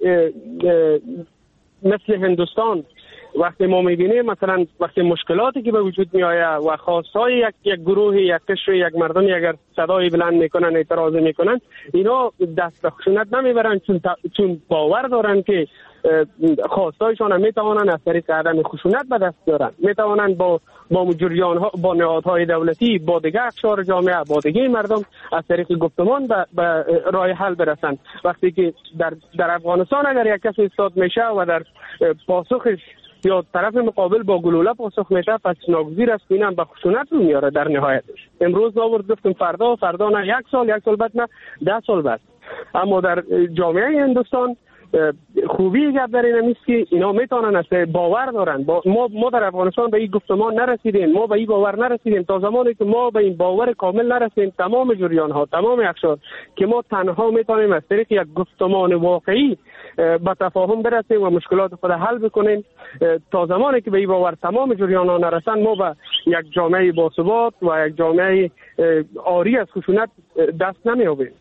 Speaker 5: مثل هندوستان وقتی ما می‌بینیم مثلا وقتی مشکلاتی که به وجود می‌آید و خواستهای یک گروه، یک قشر، یک مردم اگر صدای بلند میکنن، اعتراض میکنن، اینا دست به خشونت نمیبرن چون باور دارن که خواستایشان هم میتوانن از طریق عدم خشونت به دست بیارن، میتوانن با جریان ها، با نهادهای دولتی، با دیگر اقشار جامعه، با دیگر مردم از طریق گفتمان به راه حل برسن. وقتی که در افغانستان اگر یک کسی ایستاد میشه و در پاسخش یا طرف مقابل با گلوله پاسخ میشه، پس ناگزیر است اینم به خشونت رو میاره در نهایتش. امروز آورد گفتم فردا نه 1 سال بعد نه 10 سال بعد. اما در جامعه هندوستان خوبی گپ در این است که اینا میتونن است باور دارن. ما در افغانستان به این گفتمان نرسیدیم، ما به این باور نرسیدیم. تا زمانی که ما به این باور کامل نرسیدیم، تمام جریان ها، تمام اقشار، که ما تنها میتونیم از طریق یک گفتمان واقعی به تفاهم برسیم و مشکلات خود حل بکنیم، تا زمانی که به این باور تمام جریان ها نرسن، ما به یک جامعه باثبات و یک جامعه عاری از خشونت دست نمیابیم.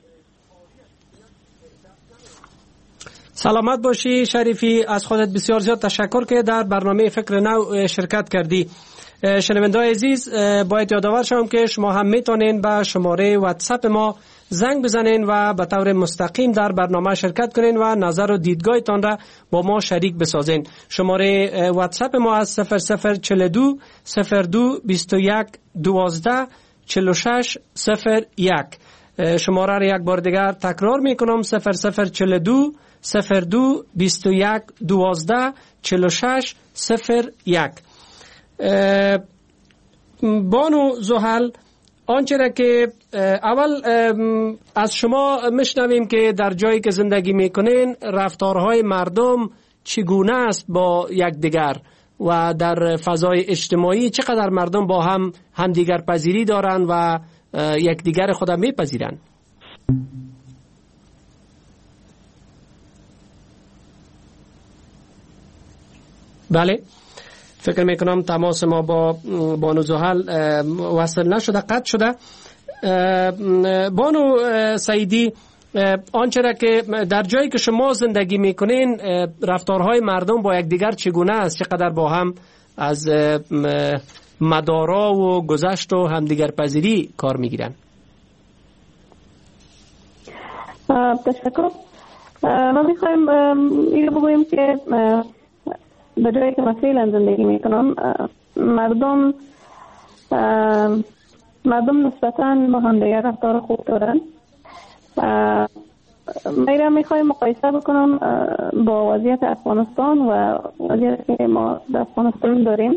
Speaker 4: سلامت باشی شریفی، از خودت بسیار زیاد تشکر که در برنامه فکر نو شرکت کردی. شنونده‌های عزیز، باید یادآور شوم که شما هم میتونین به شماره واتساپ ما زنگ بزنین و به طور مستقیم در برنامه شرکت کنین و نظر و دیدگاهتان را با ما شریک بسازین. شماره واتساپ ما از 0042 02 21 12 46 01. شماره را یک بار دیگر تکرار میکنم: 0042 02 21 12 46 01. بانو زحل، آنچه را که اول از شما میشنویم که در جایی که زندگی میکنین رفتارهای مردم چگونه است با یکدیگر و در فضای اجتماعی چقدر مردم با همدیگر پذیری دارند و یکدیگر خود میپذیرند؟ بله، فکر میکنم تماس ما با بانو زحل وصل نشده، قطع شده. بانو سعیدی، آنچه را که در جایی که شما زندگی میکنین رفتارهای مردم با یکدیگر چگونه است؟ چقدر با هم از مدارا و گذشت و همدیگر پذیری کار میگیرن؟
Speaker 7: تشکر. ما میخوایم اینو بگوییم که به جایی که من فعلا زندگی میکنم مردم نسبتاً با هم دیگر رفتار خوب دارن. من میخوایم مقایسه بکنم با وضعیت افغانستان و وضعیتی که ما در افغانستان داریم.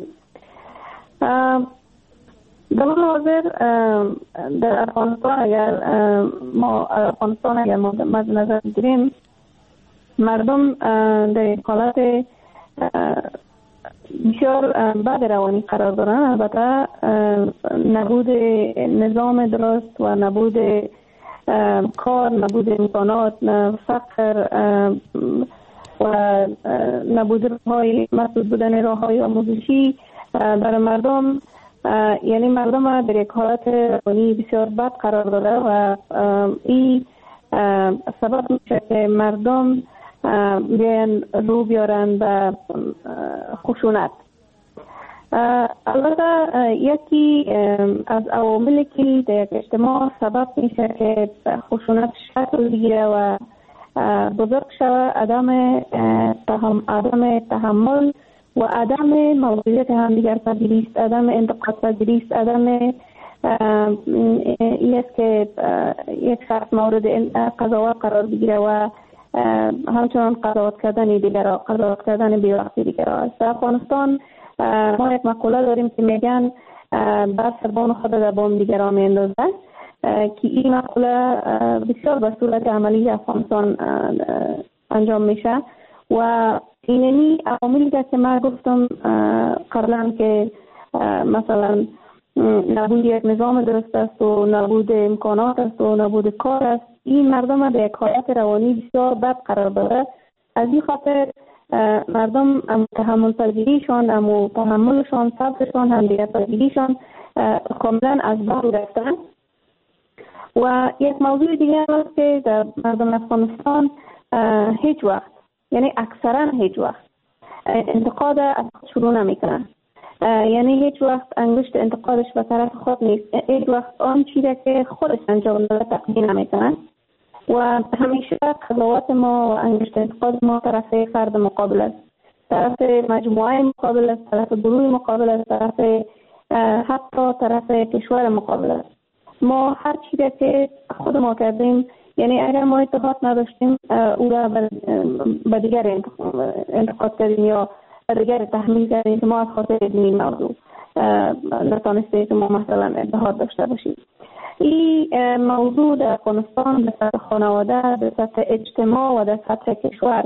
Speaker 7: در حاضر در افغانستان اگر ما مد نظر بگیریم، مردم در حالت بسیار بد روانی قرار دارن. البته نبود نظام درست و نبود کار، نبود امکانات، فقر و نبود راه‌های مسدود بودن راه‌های آموزشی برای مردم، یعنی مردم در یک حالت روانی بسیار بد قرار داده و این سبب میشه که مردم بیان رو بیارن به خشونت. البته یکی از عواملی که در یک اجتماع سبب میشه که خشونت شکل بگیره و بزرگ شود عدم تحمل و عدم موضوعیت همدیگر پذیری است، عدم انتقاد پذیری است، عدم این است که یک شخص مورد قضاوت قرار بگیره و همچنان قضاوت کردن دیگر، قضاوت کردن بی‌وقتی دیگر است. در افغانستان ما یک مقوله داریم که میگن بر سربان خود در بام دیگران میندازه، که این مقوله بسیار به صورت عملی افغانستان انجام میشه و اینمی عواملی که من گفتم قبلا که مثلا نبود یک نظام درست است و نبود امکانات است و نبود کار است این مردم در یک حالت روانی بسیار بد قرار داره. از این خاطر مردم تحمل پذیریشان، تحملشان، صبرشان، همدیگر پذیریشان کاملا از بار رفتن. و یک موضوع دیگه است که در مردم افغانستان هیچ وقت، یعنی اکثرا هیچ وقت انتقاد از خود شروع نمیکنن. یعنی هیچ وقت انگشت انتقادش به طرف خود نیست، هیچ وقت آن چیزی که خودش انجام داده تقدیم نمیکنن و همیشه قضاوت ما و انگشت انتقاد ما طرف فرد مقابل است، طرف مجموعه مقابل است، طرف گروه مقابل است، حتی طرف کشور مقابل است. ما هر چیزی که خود ما کردیم، یعنی اگر ما اتحاد نداشتیم او را به دیگر انتقاد کردیم یا به دیگر تحمیل کردیم که ما از خاطر این موضوع نتانستیم که ما مثلا اتحاد داشته باشیم. این موضوع در افغانستان در سطح خانواده، در سطح اجتماع و در سطح کشور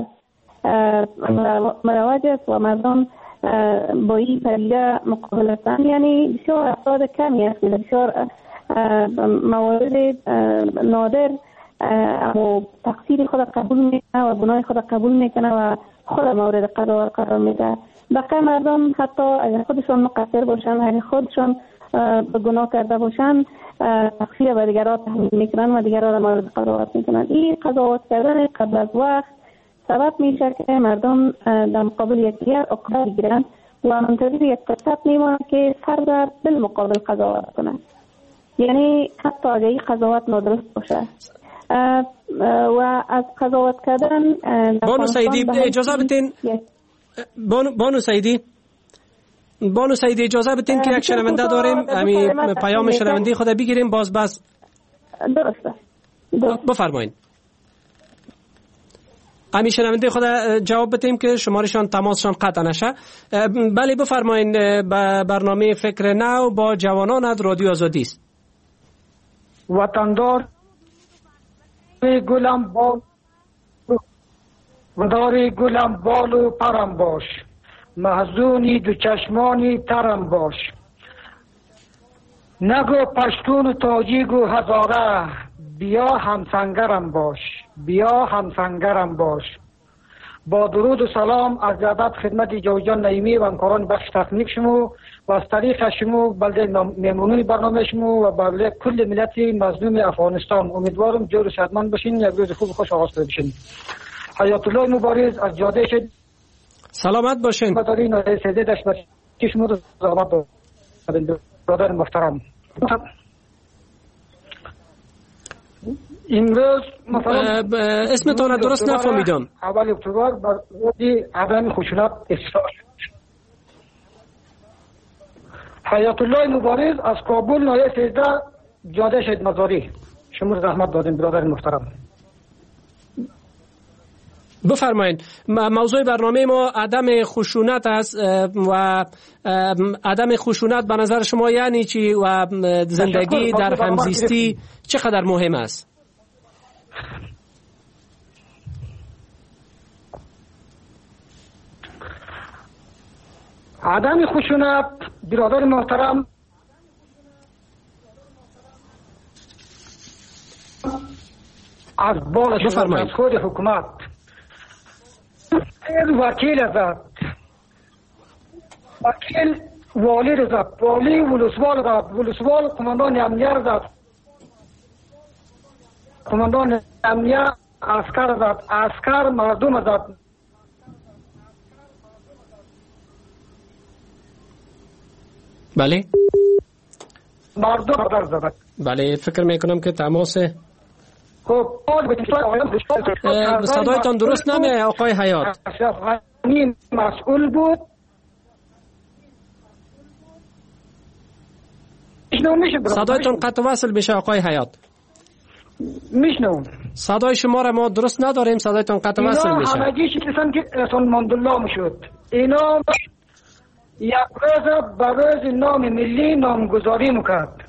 Speaker 7: مروج است و مردم با این پدیده مقابل هستند. یعنی بسیار افراد کمی است که بسیار موارد نادر اما تقصیر خود قبول میکنه و گناه خود قبول میکنه و خود مورد قضاوت قرار میده. بقیه مردم حتی اگر خودشان مقصر باشن، اگر خودشان به گناه کرده باشن، تقصیر به دیگران تحمیل میکنن و دیگران را مورد قضاوت میکنن. این قضاوت کردن قبل از وقت سبب میشه که مردم در مقابل یکدیگر عقده بگیرن و منتظر یک فرصت میمونن که فرد بالمقابل قضاوت کنن. یعنی حتی اگر این قضاوت نادرست باشه و از قضاوت کردن
Speaker 4: بانو سعیدی اجازه بدین بانو سعیدی اجازه بدین که یک شنونده داریم، همین پیام شنوندی خود بگیریم باز بس
Speaker 7: درسته.
Speaker 4: بفرمایید. همین شنونده خود جواب بدیم که شمارشان تماسشان قطع نشه. بله بفرمایید. برنامه فکر نو با جوانان از رادیو آزادی است.
Speaker 9: وطندار گلم بال ودار گلم بال و پرم باش، محزونی دو چشمانی ترم باش، نگو پشتون و تاجیک و هزاره، بیا همسنگرم باش، بیا همسنگرم باش. با درود و سلام از ادب خدمت جوجان نعیمی و همکاران بخش تکنیک شما و از طریق شما بلده مهمونی برنامه شما و بلده کل ملت مظلوم افغانستان. امیدوارم جور و شادمان باشین، یک روز خوب خوش آغاز کنید باشین. حیات الله مبارز از جاده شد
Speaker 4: سلامت باشین.
Speaker 9: بداری نایه سیده داشت که شما رو زحمت دارید برادر محترم. امروز مثلا
Speaker 4: اسمتان درست نفهمیدم.
Speaker 9: اول اکتبر بر عدم خشونت اصرار شد. حیات الله مبارز از کابل نایه 13 جاده شهید مزاری. شما زحمت دادین برادر محترم.
Speaker 4: بفرمایید. موضوع برنامه ما عدم خشونت است و عدم خشونت به نظر شما یعنی چی و زندگی در همزیستی چقدر مهم است؟
Speaker 9: عدم خشونت برادر محترم از بالا شما از خود حکومت وکیل ازد، وکیل والی رزد، والی ولسوال رزد، ولسوال قماندان امنیه رزد، قماندان امنیه عسکر رزد، عسکر مردم رزد.
Speaker 4: بله
Speaker 9: مردم رزد.
Speaker 4: بله فکر میکنم که تماس
Speaker 9: خب
Speaker 4: صدایتان درست نمیاد آقای حیات.
Speaker 9: مسئول بود.
Speaker 4: صدایتان قطع وصل بشه آقای حیات.
Speaker 9: میشنوم.
Speaker 4: صدای شما را ما درست نداریم، صدایتان قطع وصل میشه.
Speaker 9: اینا همگی شکستن که رسول ماندلا میشد. اینا یک روز برای نام ملی نامگذاری میکرد.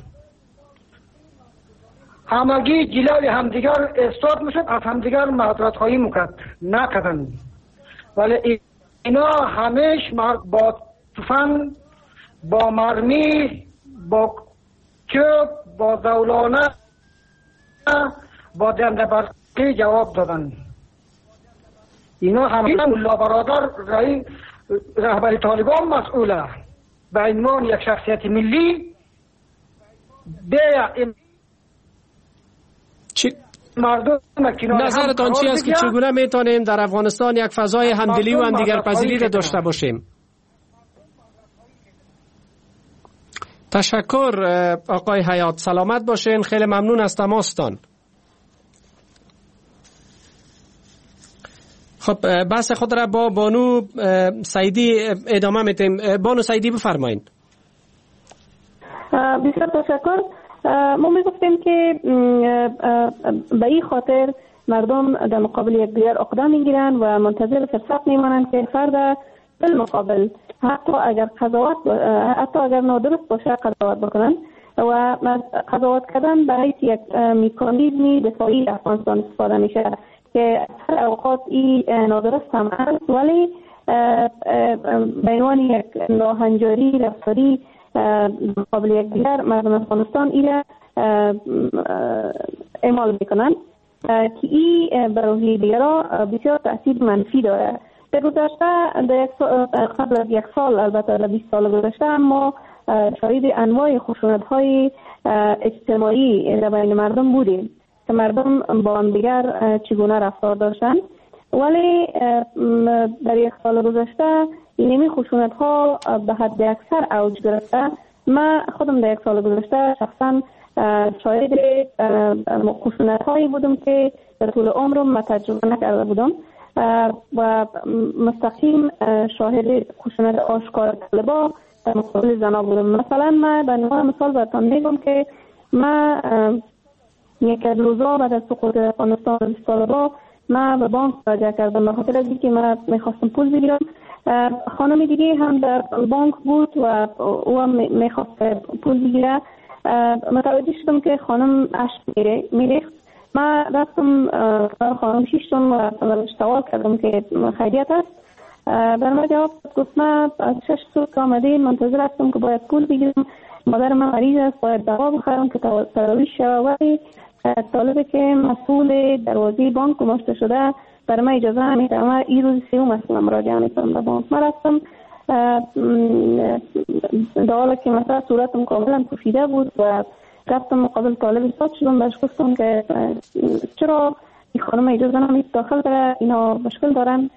Speaker 9: همگی جلوی همدیگر استاد میشد، از همدیگر معذرت خواهی میکرد، نکردن. ولی اینا همیش با تفنگ، با مرمی، با چوب، با زولانه با دنده برقی جواب دادن. اینا همه ملا برادر رهبر طالبان مسئوله به عنوان یک شخصیت ملی
Speaker 4: نظرتان چی است که چگونه میتونیم در افغانستان یک فضای همدلی و همدیگرپذیری را داشته باشیم؟ تشکر آقای حیات، سلامت باشین، خیلی ممنون از تماستان. خب بحث خود را با بانو سعیدی ادامه میدیم. بانو سعیدی بفرمایید.
Speaker 7: بسیار تشکر. ما میگفتیم که به این خاطر مردم در مقابل یکدیگر عقده میگیرن و منتظر فرصت میمانند که فرد بالمقابل حتی اگر نادرست باشه قضاوت بکنن و قضاوت کردن به حیث یک مکانیزمی دفاعی افغانستان استفاده میشه که هر اوقات این نادرست هم هست، ولی به عنوان یک ناهنجاری رفتاری مقابل یکدیگر مردم افغانستان این اعمال میکنن که این بر روحیه دیگران بسیار تاثیر منفی داره. در گذشته قبل از یک سال، البته در 20 سال گذشته، ما شاهد انواع خشونت های اجتماعی در بین مردم بودیم که مردم با هم دیگر چگونه رفتار داشتن، ولی در یک سال گذشته این خشونت ها به حد اکثر اوج گرفته. من خودم در یک سال گذشته شخصا شاهد خشونت هایی بودم که در طول عمرم من تجربه نکرده بودم و مستقیم شاهد خشونت آشکار طالبا در مقابل زنا بودم. مثلا من به عنوان مثال براتون میگم که من یک از روزا بعد از سقوط افغانستان 20 سال بعد من به بانک مراجعه کردم به خاطر از اینکه من میخواستم پول بگیرم. خانم دیگه هم در بانک بود و او هم میخواست پول بگیره. متوجه شدم که خانم اشک میریخت. من رفتم خانم شیشتم و سوال کردم که خیریت است. در ما جواب گفت من از 6 صبح آمده منتظر هستم که باید پول بگیرم، مادر من مریض است، باید دوا بخرم که تداوی شود، ولی طالبی که مسئول دروازه بانک گماشته شده برای من اجازه نمیده. من این روز سوم است مراجعه میکنم به بانک. من رفتم در حالی که مثلا صورتم کاملا پوشیده بود و رفتم مقابل طالب ایستاد شدم، بهش گفتم که چرا این خانم اجازه نمیده داخل بره، اینا مشکل دارن.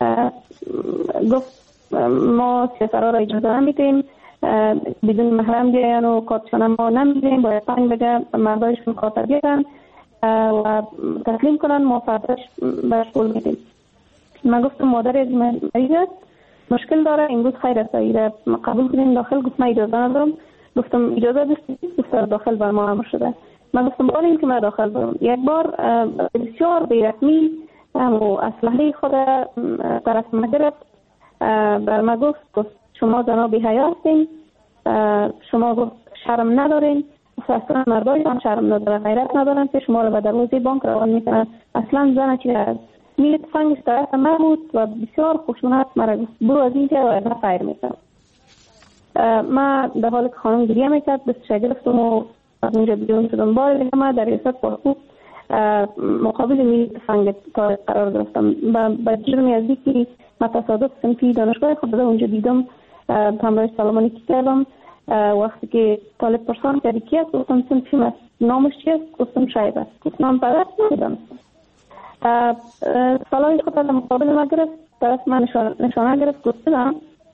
Speaker 7: گفت ما سیاسرها را اجازه نمیدیم، بدون محرم بیاین و کارتشان ما نمیدیم، باید پنج بگه مردایشون کارت بیارن و تسلیم کنن، ما فرداش برش پول میدیم. من گفتم مادر از مریض است، مشکل داره، امروز خیر است ایره قبول کنیم داخل. گفت من اجازه ندارم. گفتم اجازه بستید؟ گفت داخل بر ما امر شده. من گفتم بالیم که من داخل برم. یک بار بسیار بیرحمی و اسلحه خود طرف ما گرفت، بر ما گفت شما زنا بی حیا هستین، شما گفت شرم ندارین، اصلا مردای هم شرم ندارن، غیرت ندارن که شما رو به دروازه بانک روان میکنن. اصلا زن چی هست؟ میره تفنگش طرف من بود و بسیار خشونت مرا گفت برو از این که و خیر میکنم. من در حال که خانم گریه میکرد دستش گرفتم و از اونجا بیرون شدم. بار دیگه من در ریاست پاسخ مقابل میره تفنگ قرار گرفتم. با جرمی از که من تصادف صنفی دانشگاه خود در اونجا دیدم، همراهش سلامانی کردم. وقتی که طالب پرسان کردی کی است؟ گفتم صنفی است. نامش چی است؟ گفتم شایب است. گفت نام پرست ندیدم. سلاحی خود در مقابل ما گرفت، طرف من نشانه گرفت، گفتم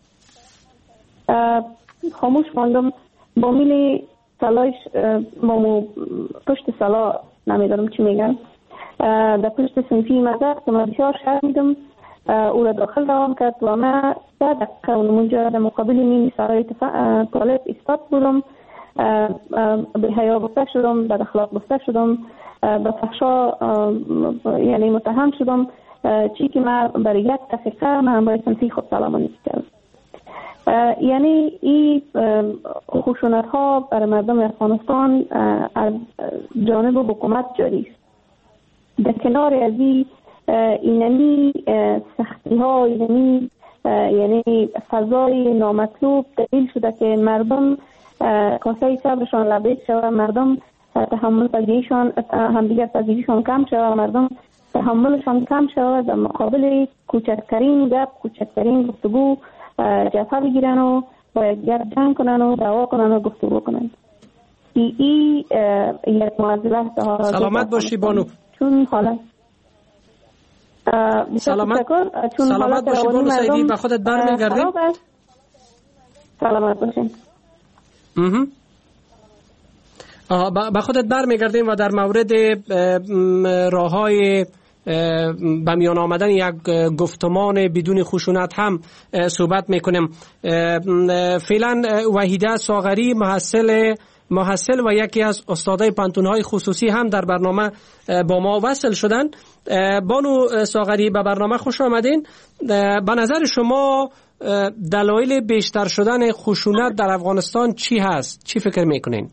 Speaker 7: خاموش ماندم. با میلی سلاحش با پشت سلاح نمیدارم چی میگن در پشت صنفی مزد که من بسیار شهر میدم او را داخل دوام کرد و من 10 دقیقه اونجا در مقابل میلی سرای طالب ایستاد بودم. به حیا گفته شدم، بد اخلاق گفته شدم، به فحشا یعنی متهم شدم، چی که من برای 1 دقیقه من باید صنفی خود سلامانی کردم. یعنی این خشونت ها برای مردم افغانستان از جانب حکومت جاری است. در کنار از اینمی سختی ها، یعنی فضای نامطلوب دلیل شده که مردم کاسه صبرشان لبریز شود، مردم تحمل پذیریشان همدیگر پذیریشان کم شود، مردم تحملشان کم شود، در مقابل کوچکترین گپ، کوچکترین گفتگو جبهه بگیرن و با یکدیگر جنگ کنن و دعوا کنن و گفتگو کنن. این یک معضله است.
Speaker 4: سلامت باشی بانو.
Speaker 7: چون حالا
Speaker 4: سلامت باشی بانو سعیدی، به خودت برمیگردیم.
Speaker 7: سلامت باشین.
Speaker 4: به خودت برمیگردیم و در مورد راه‌های به میان آمدن یک گفتمان بدون خشونت هم صحبت میکنیم. فعلا وحیده ساغری محصل و یکی از استادای پانتون‌های خصوصی هم در برنامه با ما وصل شدن. بانو ساغری، به برنامه خوش آمدین. به نظر شما دلایل بیشتر شدن خشونت در افغانستان چی هست؟ چی فکر میکنین؟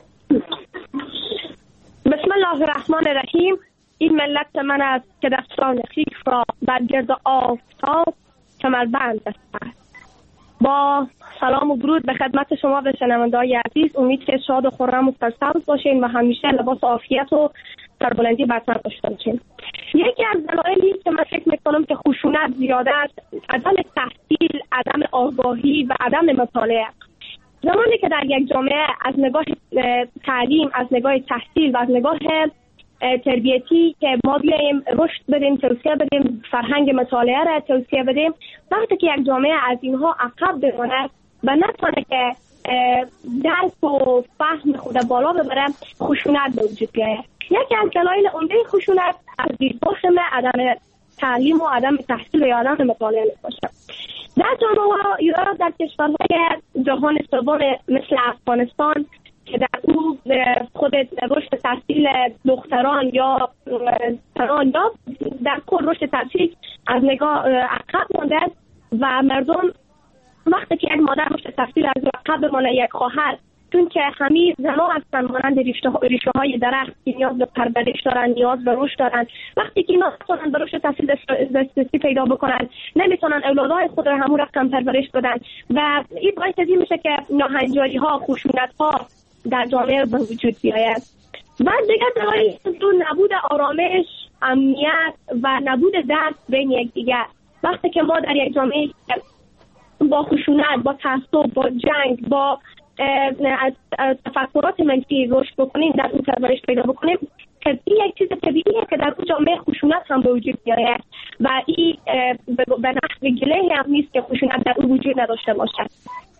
Speaker 8: بسم الله الرحمن الرحیم. این ملت من است که دستان خویش را بر گرد آفتاب کمربند است. با سلام و درود به خدمت شما و شنونده‌های عزیز، امید که شاد و خرم و سرسبز باشین و همیشه لباس عافیت و سربلندی بر سر داشته باشین. یکی از دلایلی که من فکر میکنم که خشونت زیاده است، عدم تحصیل، عدم آگاهی و عدم مطالعه. زمانی که در یک جامعه از نگاه تعلیم، از نگاه تحصیل و از نگاه تربیتی که ما بیاییم رشد بدیم، توسعه بدیم، فرهنگ مطالعه را توسعه بدیم، وقتی که یک جامعه از اینها عقب بماند و نتونه که درک و فهم خود بالا ببره، خشونت به وجود بیاید. یکی از دلایل عمده خشونت از دیدگاه من عدم تعلیم و عدم تحصیل و عدم مطالعه میباشه. در جامعه در کشورهای جهان سوم مثل افغانستان که در او خود رشد تحصیل دختران یا زنان یا در کل رشد تحصیل از نگاه عقب مانده و مردم وقتی که یک مادر رشد تحصیل از عقب بمانه، یک خواهر، چون که همه زنان هستن مانند ریشه های درخت که نیاز به پرورش دارن، نیاز به رشد دارن، وقتی که اینا نتونن به رشد تحصیل دسترسی پیدا بکنن، نمیتونن اولادهای خود را همون رقم پرورش بدن و این باعث از این میشه که ناهنجاری ها، خشونت ها در جامعه به وجود بیاید. و دیگر دلایل نبود آرامش، امنیت و نبود درک بین یکدیگر. وقتی که ما در یک جامعه با خشونت، با تعصب، با جنگ، با تفکرات منفی رشد بکنیم، در اون پرورش پیدا بکنیم، این یک چیز طبیعیه که در اون جامعه خشونت هم به وجود بیاید و این به نحو گله هم نیست که خشونت در اون وجود نداشته باشد.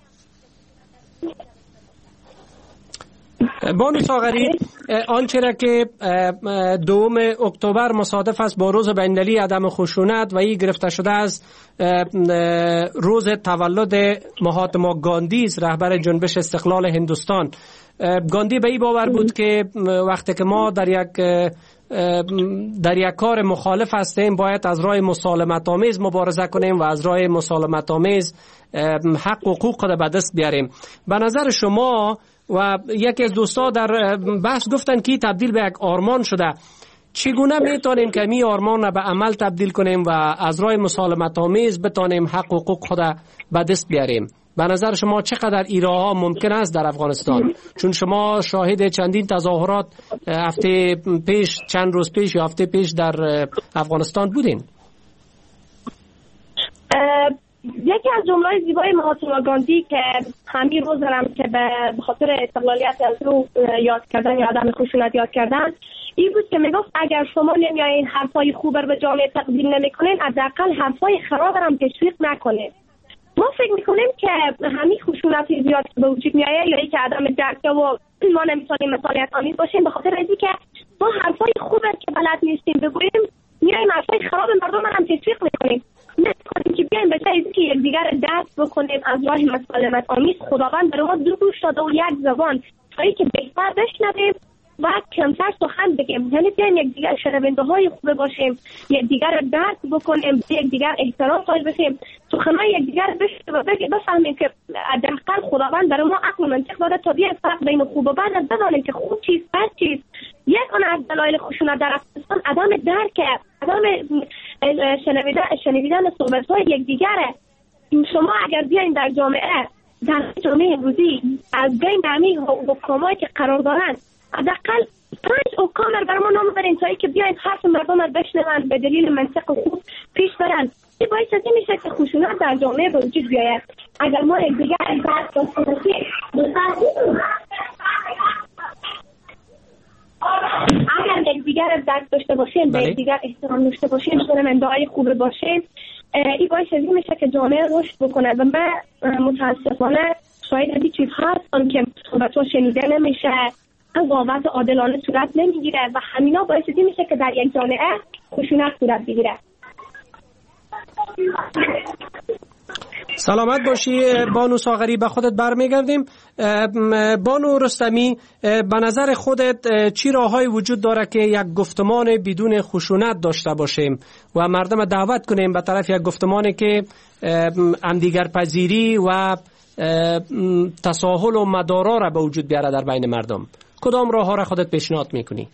Speaker 4: بانو ساغری، آنچه را که 2 اکتبر مصادف است با روز بین‌المللی عدم خشونت و این گرفته شده از روز تولد مهاتما گاندی، رهبر جنبش استقلال هندوستان. گاندی به این باور بود که وقتی که ما در یک کار مخالف هستیم باید از راه مسالمت آمیز مبارزه کنیم و از راه مسالمت آمیز حق و حقوق خود به دست بیاریم. به نظر شما و یکی از دوستا در بحث گفتن که تبدیل به یک آرمان شده، چگونه میتونیم که می آرمان را به عمل تبدیل کنیم و از راه مسالمت آمیز بتانیم حق و حقوق خود به دست بیاریم؟ به نظر شما چقدر این راه‌ها ممکن است در افغانستان؟ چون شما شاهد چندین تظاهرات هفته پیش، چند روز پیش یا هفته پیش در افغانستان بودین.
Speaker 8: یکی از جمله‌های زیبای مهاتما گاندی که همین روز هم که به خاطر استقلالیت از او یاد کردن یا عدم خشونت یاد کردن، این بود که میگفت اگر شما نمیایین حرفای خوب رو به جامعه تقدیم نمیکنین، حداقل حرفای خراب هم تشویق نکنین. ما فکر میکنیم که همین خشونتی زیاد به وجود میایه یا اینکه عدم درک و ما نمیتونیم مسئولیت آمیز باشیم به خاطر اینکه ما حرفای خوبه که بلد نیستیم بگوییم، میایم حرفای خراب مردم هم تشویق میکنیم. نمی‌کنیم که بیایم به جای اینکه یکدیگر درک بکنیم از راه مسالمت آمیز، خداوند برای ما دو گوش داده و یک زبان تا اینکه بهتر بشنویم و کمتر سخن بگیم. یعنی بیایم یکدیگر شنونده خوبه باشیم، یکدیگر رو درک بکنیم، یکدیگر احترام قائل بشیم، سخنهای یکدیگر بفهمیم که حداقل خداوند برای ما عقل و منطق داده تا بیایم فرق بین خوب و بد بدانیم که خوب چیست، بد چیست. یک از دلایل خشونت در افغانستان عدم درک، عدم شنیدن صحبت‌های یکدیگره. شما اگر بیاین در جامعه امروزی از بین همین حکامایی که قرار دارن حداقل 5 حکام برای ما نام برین تایی که بیاین حرف مردم رو بشنون به دلیل منطق خوب پیش برن. این باعث از این میشه که خشونت در جامعه به وجود بیاید. اگر ما یکدیگر درک داشته باشیم اگر یکدیگر درک داشته باشیم به یکدیگر احترام داشته باشیم شنونده‌های خوب باشیم این باعث از این میشه که جامعه رشد بکنه. و من متاسفانه شاید از این چیز هستم که صحبت‌ها شنیده نمیشه، قضاوت عادلانه صورت نمیگیره و همینا باعث این میشه که در یک جامعه خشونت صورت بگیره.
Speaker 4: سلامت باشی بانو ساغری، به خودت برمیگردیم. بانو رستمی، به نظر خودت چی راه‌های وجود داره که یک گفتمان بدون خشونت داشته باشیم و مردم دعوت کنیم به طرف یک گفتمانی که همدیگر پذیری و تساهل و مدارا را به وجود بیاره در بین مردم؟ کدام راه‌ها را خودت پیشنهاد میکنی؟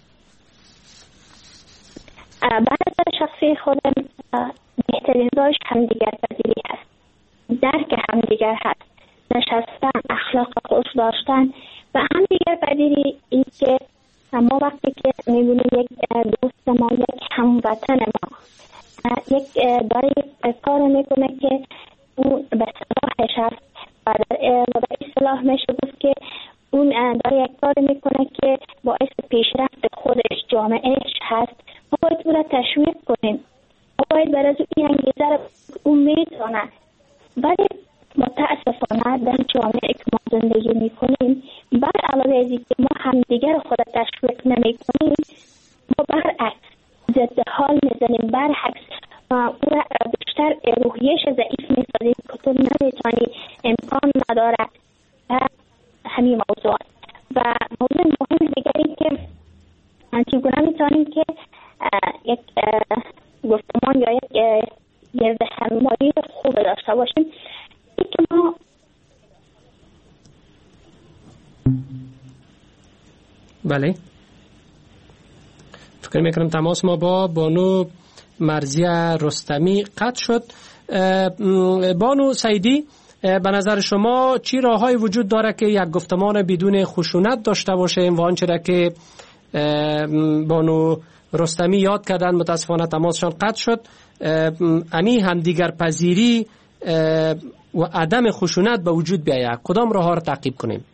Speaker 8: برای شخصی خودم بهترین راهش همدیگر پذیری هست، درک همدیگر هست، نشستن، اخلاق خوش داشتن و همدیگر پذیری. این که ما وقتی که میبینیم یک دوست ما، یک هموطن ما داره یک کار میکنه که اون به صلاحش هست و به اصطلاح میشه گفت که اون داره یک کار میکنه که باعث پیشرفت خودش، جامعهش هست، ما باید اون را تشویق کنیم، ما باید برای این انگیزه را اون میتونه. ولی متاسفانه در جامعه که ما زندگی میکنیم بر علاوه از اینکه ما همدیگر خود تشویق نمیکنیم، ما برعکس ضد حال میزنیم، برعکس او را بیشتر روحیش ضعیف میسازیم که تو نمیتونی، امکان نداره همین موضوعات. و موضوع مهم دیگری که چگونه میتونیم که یک گفتمان یا یک گرد همایی خوب داشته باشیم، این که ما
Speaker 4: بله فکر میکنم تماس ما با بانو مرضیه رستمی قطع شد. بانو سیدی، به نظر شما چی راه‌های وجود داره که یک گفتمان بدون خشونت داشته باشیم و آنچه را که بانو رستمی یاد کردن متاسفانه تماسشان قطع شد، امی همدیگر پذیری و عدم خشونت به وجود بیاید، کدام راه ها را تعقیب کنیم؟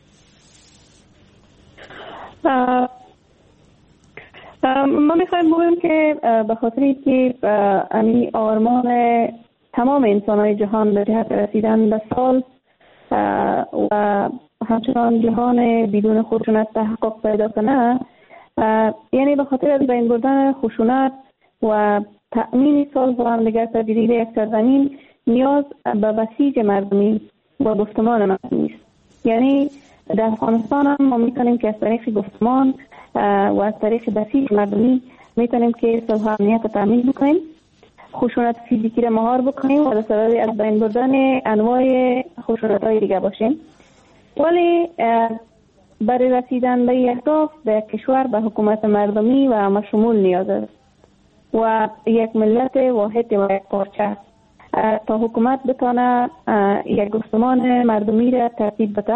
Speaker 7: ما میخوایم بگویم که به خاطری که امی آرمان تمام انسان‌های جهان به جهت رسیدن به صلح و همچنان جهان بدون خشونت تحقق پیدا کنه، یعنی به خاطر از بین بردن خشونت و تأمین صلح و همدیگر پذیری یک سرزمین نیاز به بسیج مردمی و گفتمان مردمی است. یعنی در افغانستان هم ما میتونیم که از طریق گفتمان و از طریق بسیج مردمی میتونیم که صلح و امنیت رو تأمین بکنیم، خشونت فیزیکی را مهار بکنیم و در سبب از بین بردن انواع خشونت های دیگه باشیم. ولی برای رسیدن به یک اهداف در یک کشور به حکومت مردمی و همشمول نیاز است و یک ملت واحد و یک پارچه تا حکومت بتانه یک گفتمان مردمی را ترتیب بده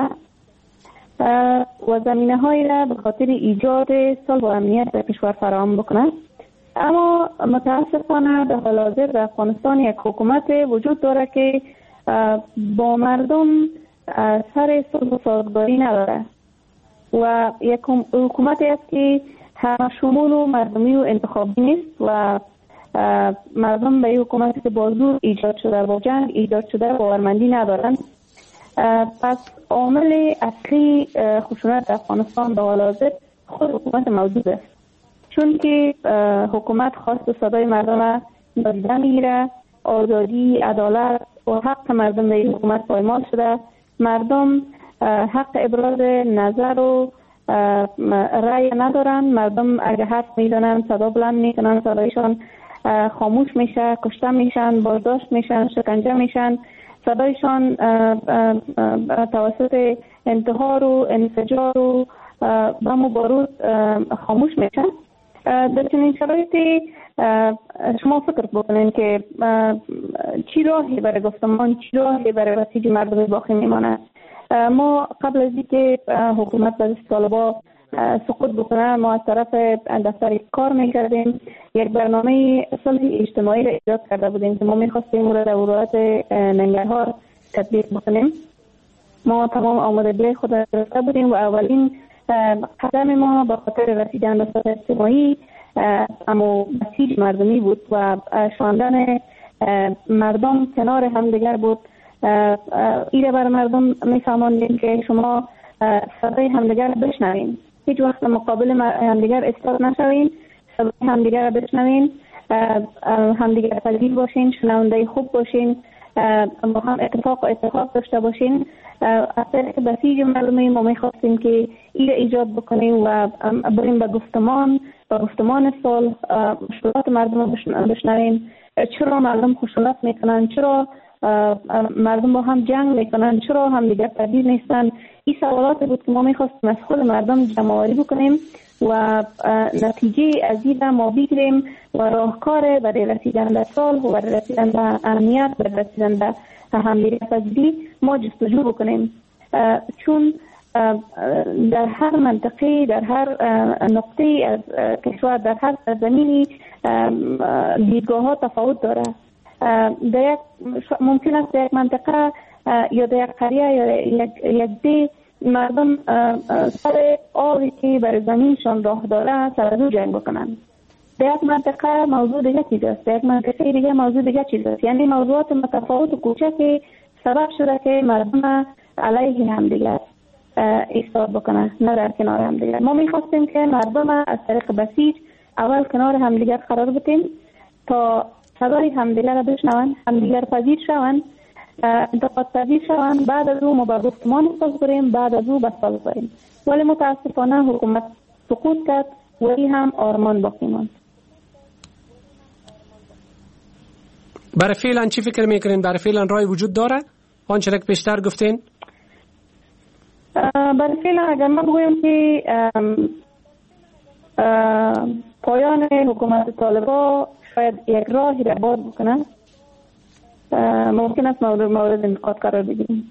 Speaker 7: و زمینه های را به خاطر ایجاد صلح و امنیت در کشور فراهم بکنه. اما متاسفانه در حال حاضر در افغانستان یک حکومت وجود داره که با مردم سر صلح و سازگاری نداره و یک حکومتی است که همه شمول و مردمی و انتخابی نیست و مردم به این حکومتی که با زور ایجاد شده، با جنگ ایجاد شده باورمندی ندارند. پس عامل اصلی خشونت در افغانستان به حال حاضر خود حکومت موجود است، چون که حکومت خواست صدای مردم نادیده میگیره، آزادی، عدالت و حق مردم به این حکومت پایمال شده. مردم حق ابراز نظر و رأی ندارن. مردم اگه حرف میزنن صدا بلند میکنن، صدایشان خاموش میشه، کشته میشن، بازداشت میشن، شکنجه میشن، صدایشان توسط انتحار و انفجار و بم و بارود خاموش میشن. در چنین شرایطی شما فکر بکنین که چی راهی برای گفتمان، چی راهی برای بسیج مردم باقی میماند. ما قبل از اینکه حکومت به دست طالبا سقوط بکنه. ما از طرف دفتر کار میکردیم، یک برنامه صلح اجتماعی را ایجاد کرده بودیم که ما میخواستیم را در ولایت ننگرهار تطبیق بکنیم. ما تمام آمادگی خود را گرفته بودیم و اولین قدم ما به خاطر رسیدن به صلح اجتماعی اما بسیج مردمی بود و شاندن مردم کنار همدیگر بود. ایره بر مردم میفهماندیم که شما صدای همدیگر بشنوین، هیچ وقت مقابل همدیگر ایستاد نشوین، صدای همدیگر بشنوین، همدیگر پذیر باشین، شنونده خوب باشین، با هم اتفاق و اتحاد داشته باشین. از طریق بسیج مردمی ما میخواستیم که ایره ایجاد بکنیم و بریم به گفتمان صلح، مشکلات مردم بشنویم. چرا مردم خشونت میکنن، چرا مردم با هم جنگ میکنن، چرا هم دیگر پذیر نیستن. این سوالات بود که ما میخواستیم از خود مردم جمع‌آوری بکنیم و نتیجه از این ما بگیریم و راهکار برای رسیدن به صلح و برای رسیدن به امنیت، برای رسیدن به همدیگر پذیری ما جستجو بکنیم. چون در هر منطقه، در هر نقطه از کشور، در هر سرزمینی دیدگاه ها تفاوت داره. ممکن است در یک منطقه یا در یک قریه یا یک ده مردم سر آبی که بر زمینشان راه داره سر دو جنگ بکنن. در یک منطقه موضوع دیگه چیز است، در یک منطقه دیگه موضوع دیگه چیز است. یعنی موضوعات متفاوت و کوچک سبب شده که مردم علیه هم دیگر ایستاد بکنه، نه در کنار هم دیگر. ما میخواستیم که مردم از طریق بسیج اول کنار هم دیگر قرار بدیم تا صدای همدیگر را بشنون، همدیگر پذیر شوند، انتقاد پذیر شوند. بعد از او ما به گفتمان صلح بریم، بعد از او به صلح بریم. ولی متاسفانه حکومت سقوط کرد ولی هم آرمان باقی ماند.
Speaker 4: برای فعلا چی فکر میکنین؟ برای فعلا رای وجود داره؟ آنچه که پیشتر گفتین؟
Speaker 7: برای فعلا اگر ما بگویم که پایان حکومت طالبان شاید یک راهی را باز بکنه، ممکن است مورد انتقاد قرار بگیریم.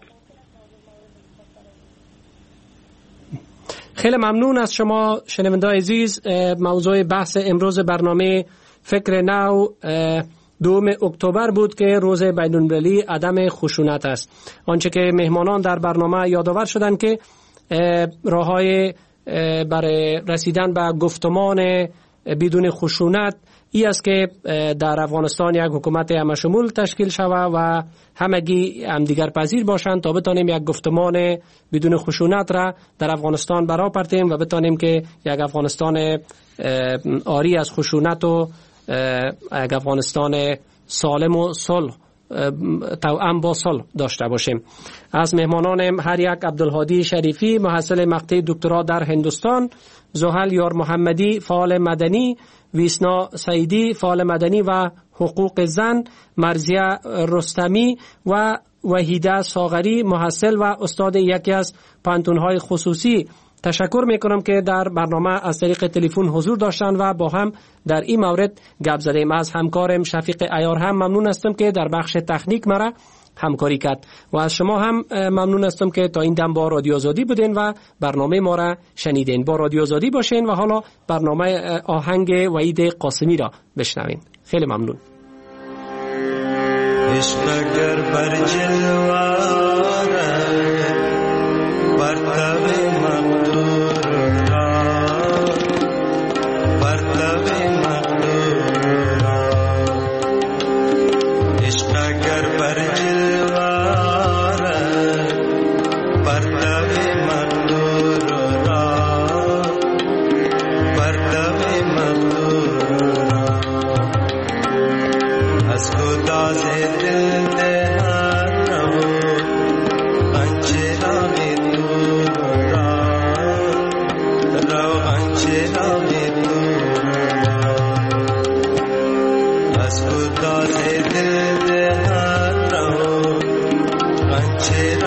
Speaker 4: خیلی ممنون از شما شنونده عزیز. موضوع بحث امروز برنامه فکر نو 2 اکتبر بود که روز بین‌المللی عدم خشونت است. آنچه که مهمانان در برنامه یادآور شدند که راه‌های برای رسیدن به گفتمان بدون خشونت ای است که در افغانستان یک حکومت همشمول تشکیل شود و همگی همدیگر پذیر باشند تا بتانیم یک گفتمان بدون خشونت را در افغانستان برآوریم و بتانیم که یک افغانستان عاری از خشونت و یک افغانستان سالم و صلح توأم با صلح داشته باشیم. از مهمانان هر یک عبدالهادی شریفی محصل مقطع دکترا در هندوستان، زحل یار محمدی فعال مدنی، ویسنا سعیدی فعال مدنی و حقوق زن، مرزیه رستمی و وحیده ساغری محصل و استاد یکی از پانتون‌های خصوصی تشکر میکنم که در برنامه از طریق تلفن حضور داشتند و با هم در این مورد گپ زدیم. از همکارم شفیق عیار هم ممنون هستم که در بخش تکنیک مرا همکاری کرد و از شما هم ممنون هستم که تا این دم با رادیو آزادی بودین و برنامه ما را شنیدین. با رادیو آزادی باشین و حالا برنامه آهنگ وحید قاسمی را بشنوین. خیلی ممنون. عشق اگر بر جلواره برتب مقدور را، برتب مقدور را، عشق اگر بر جلواره برتب مقدور را، برتب مقدور را، از گداز دل دهن رو غنچه رامی دور را، رو غنچه رامی دور را، از گداز دل دهن رو غنچه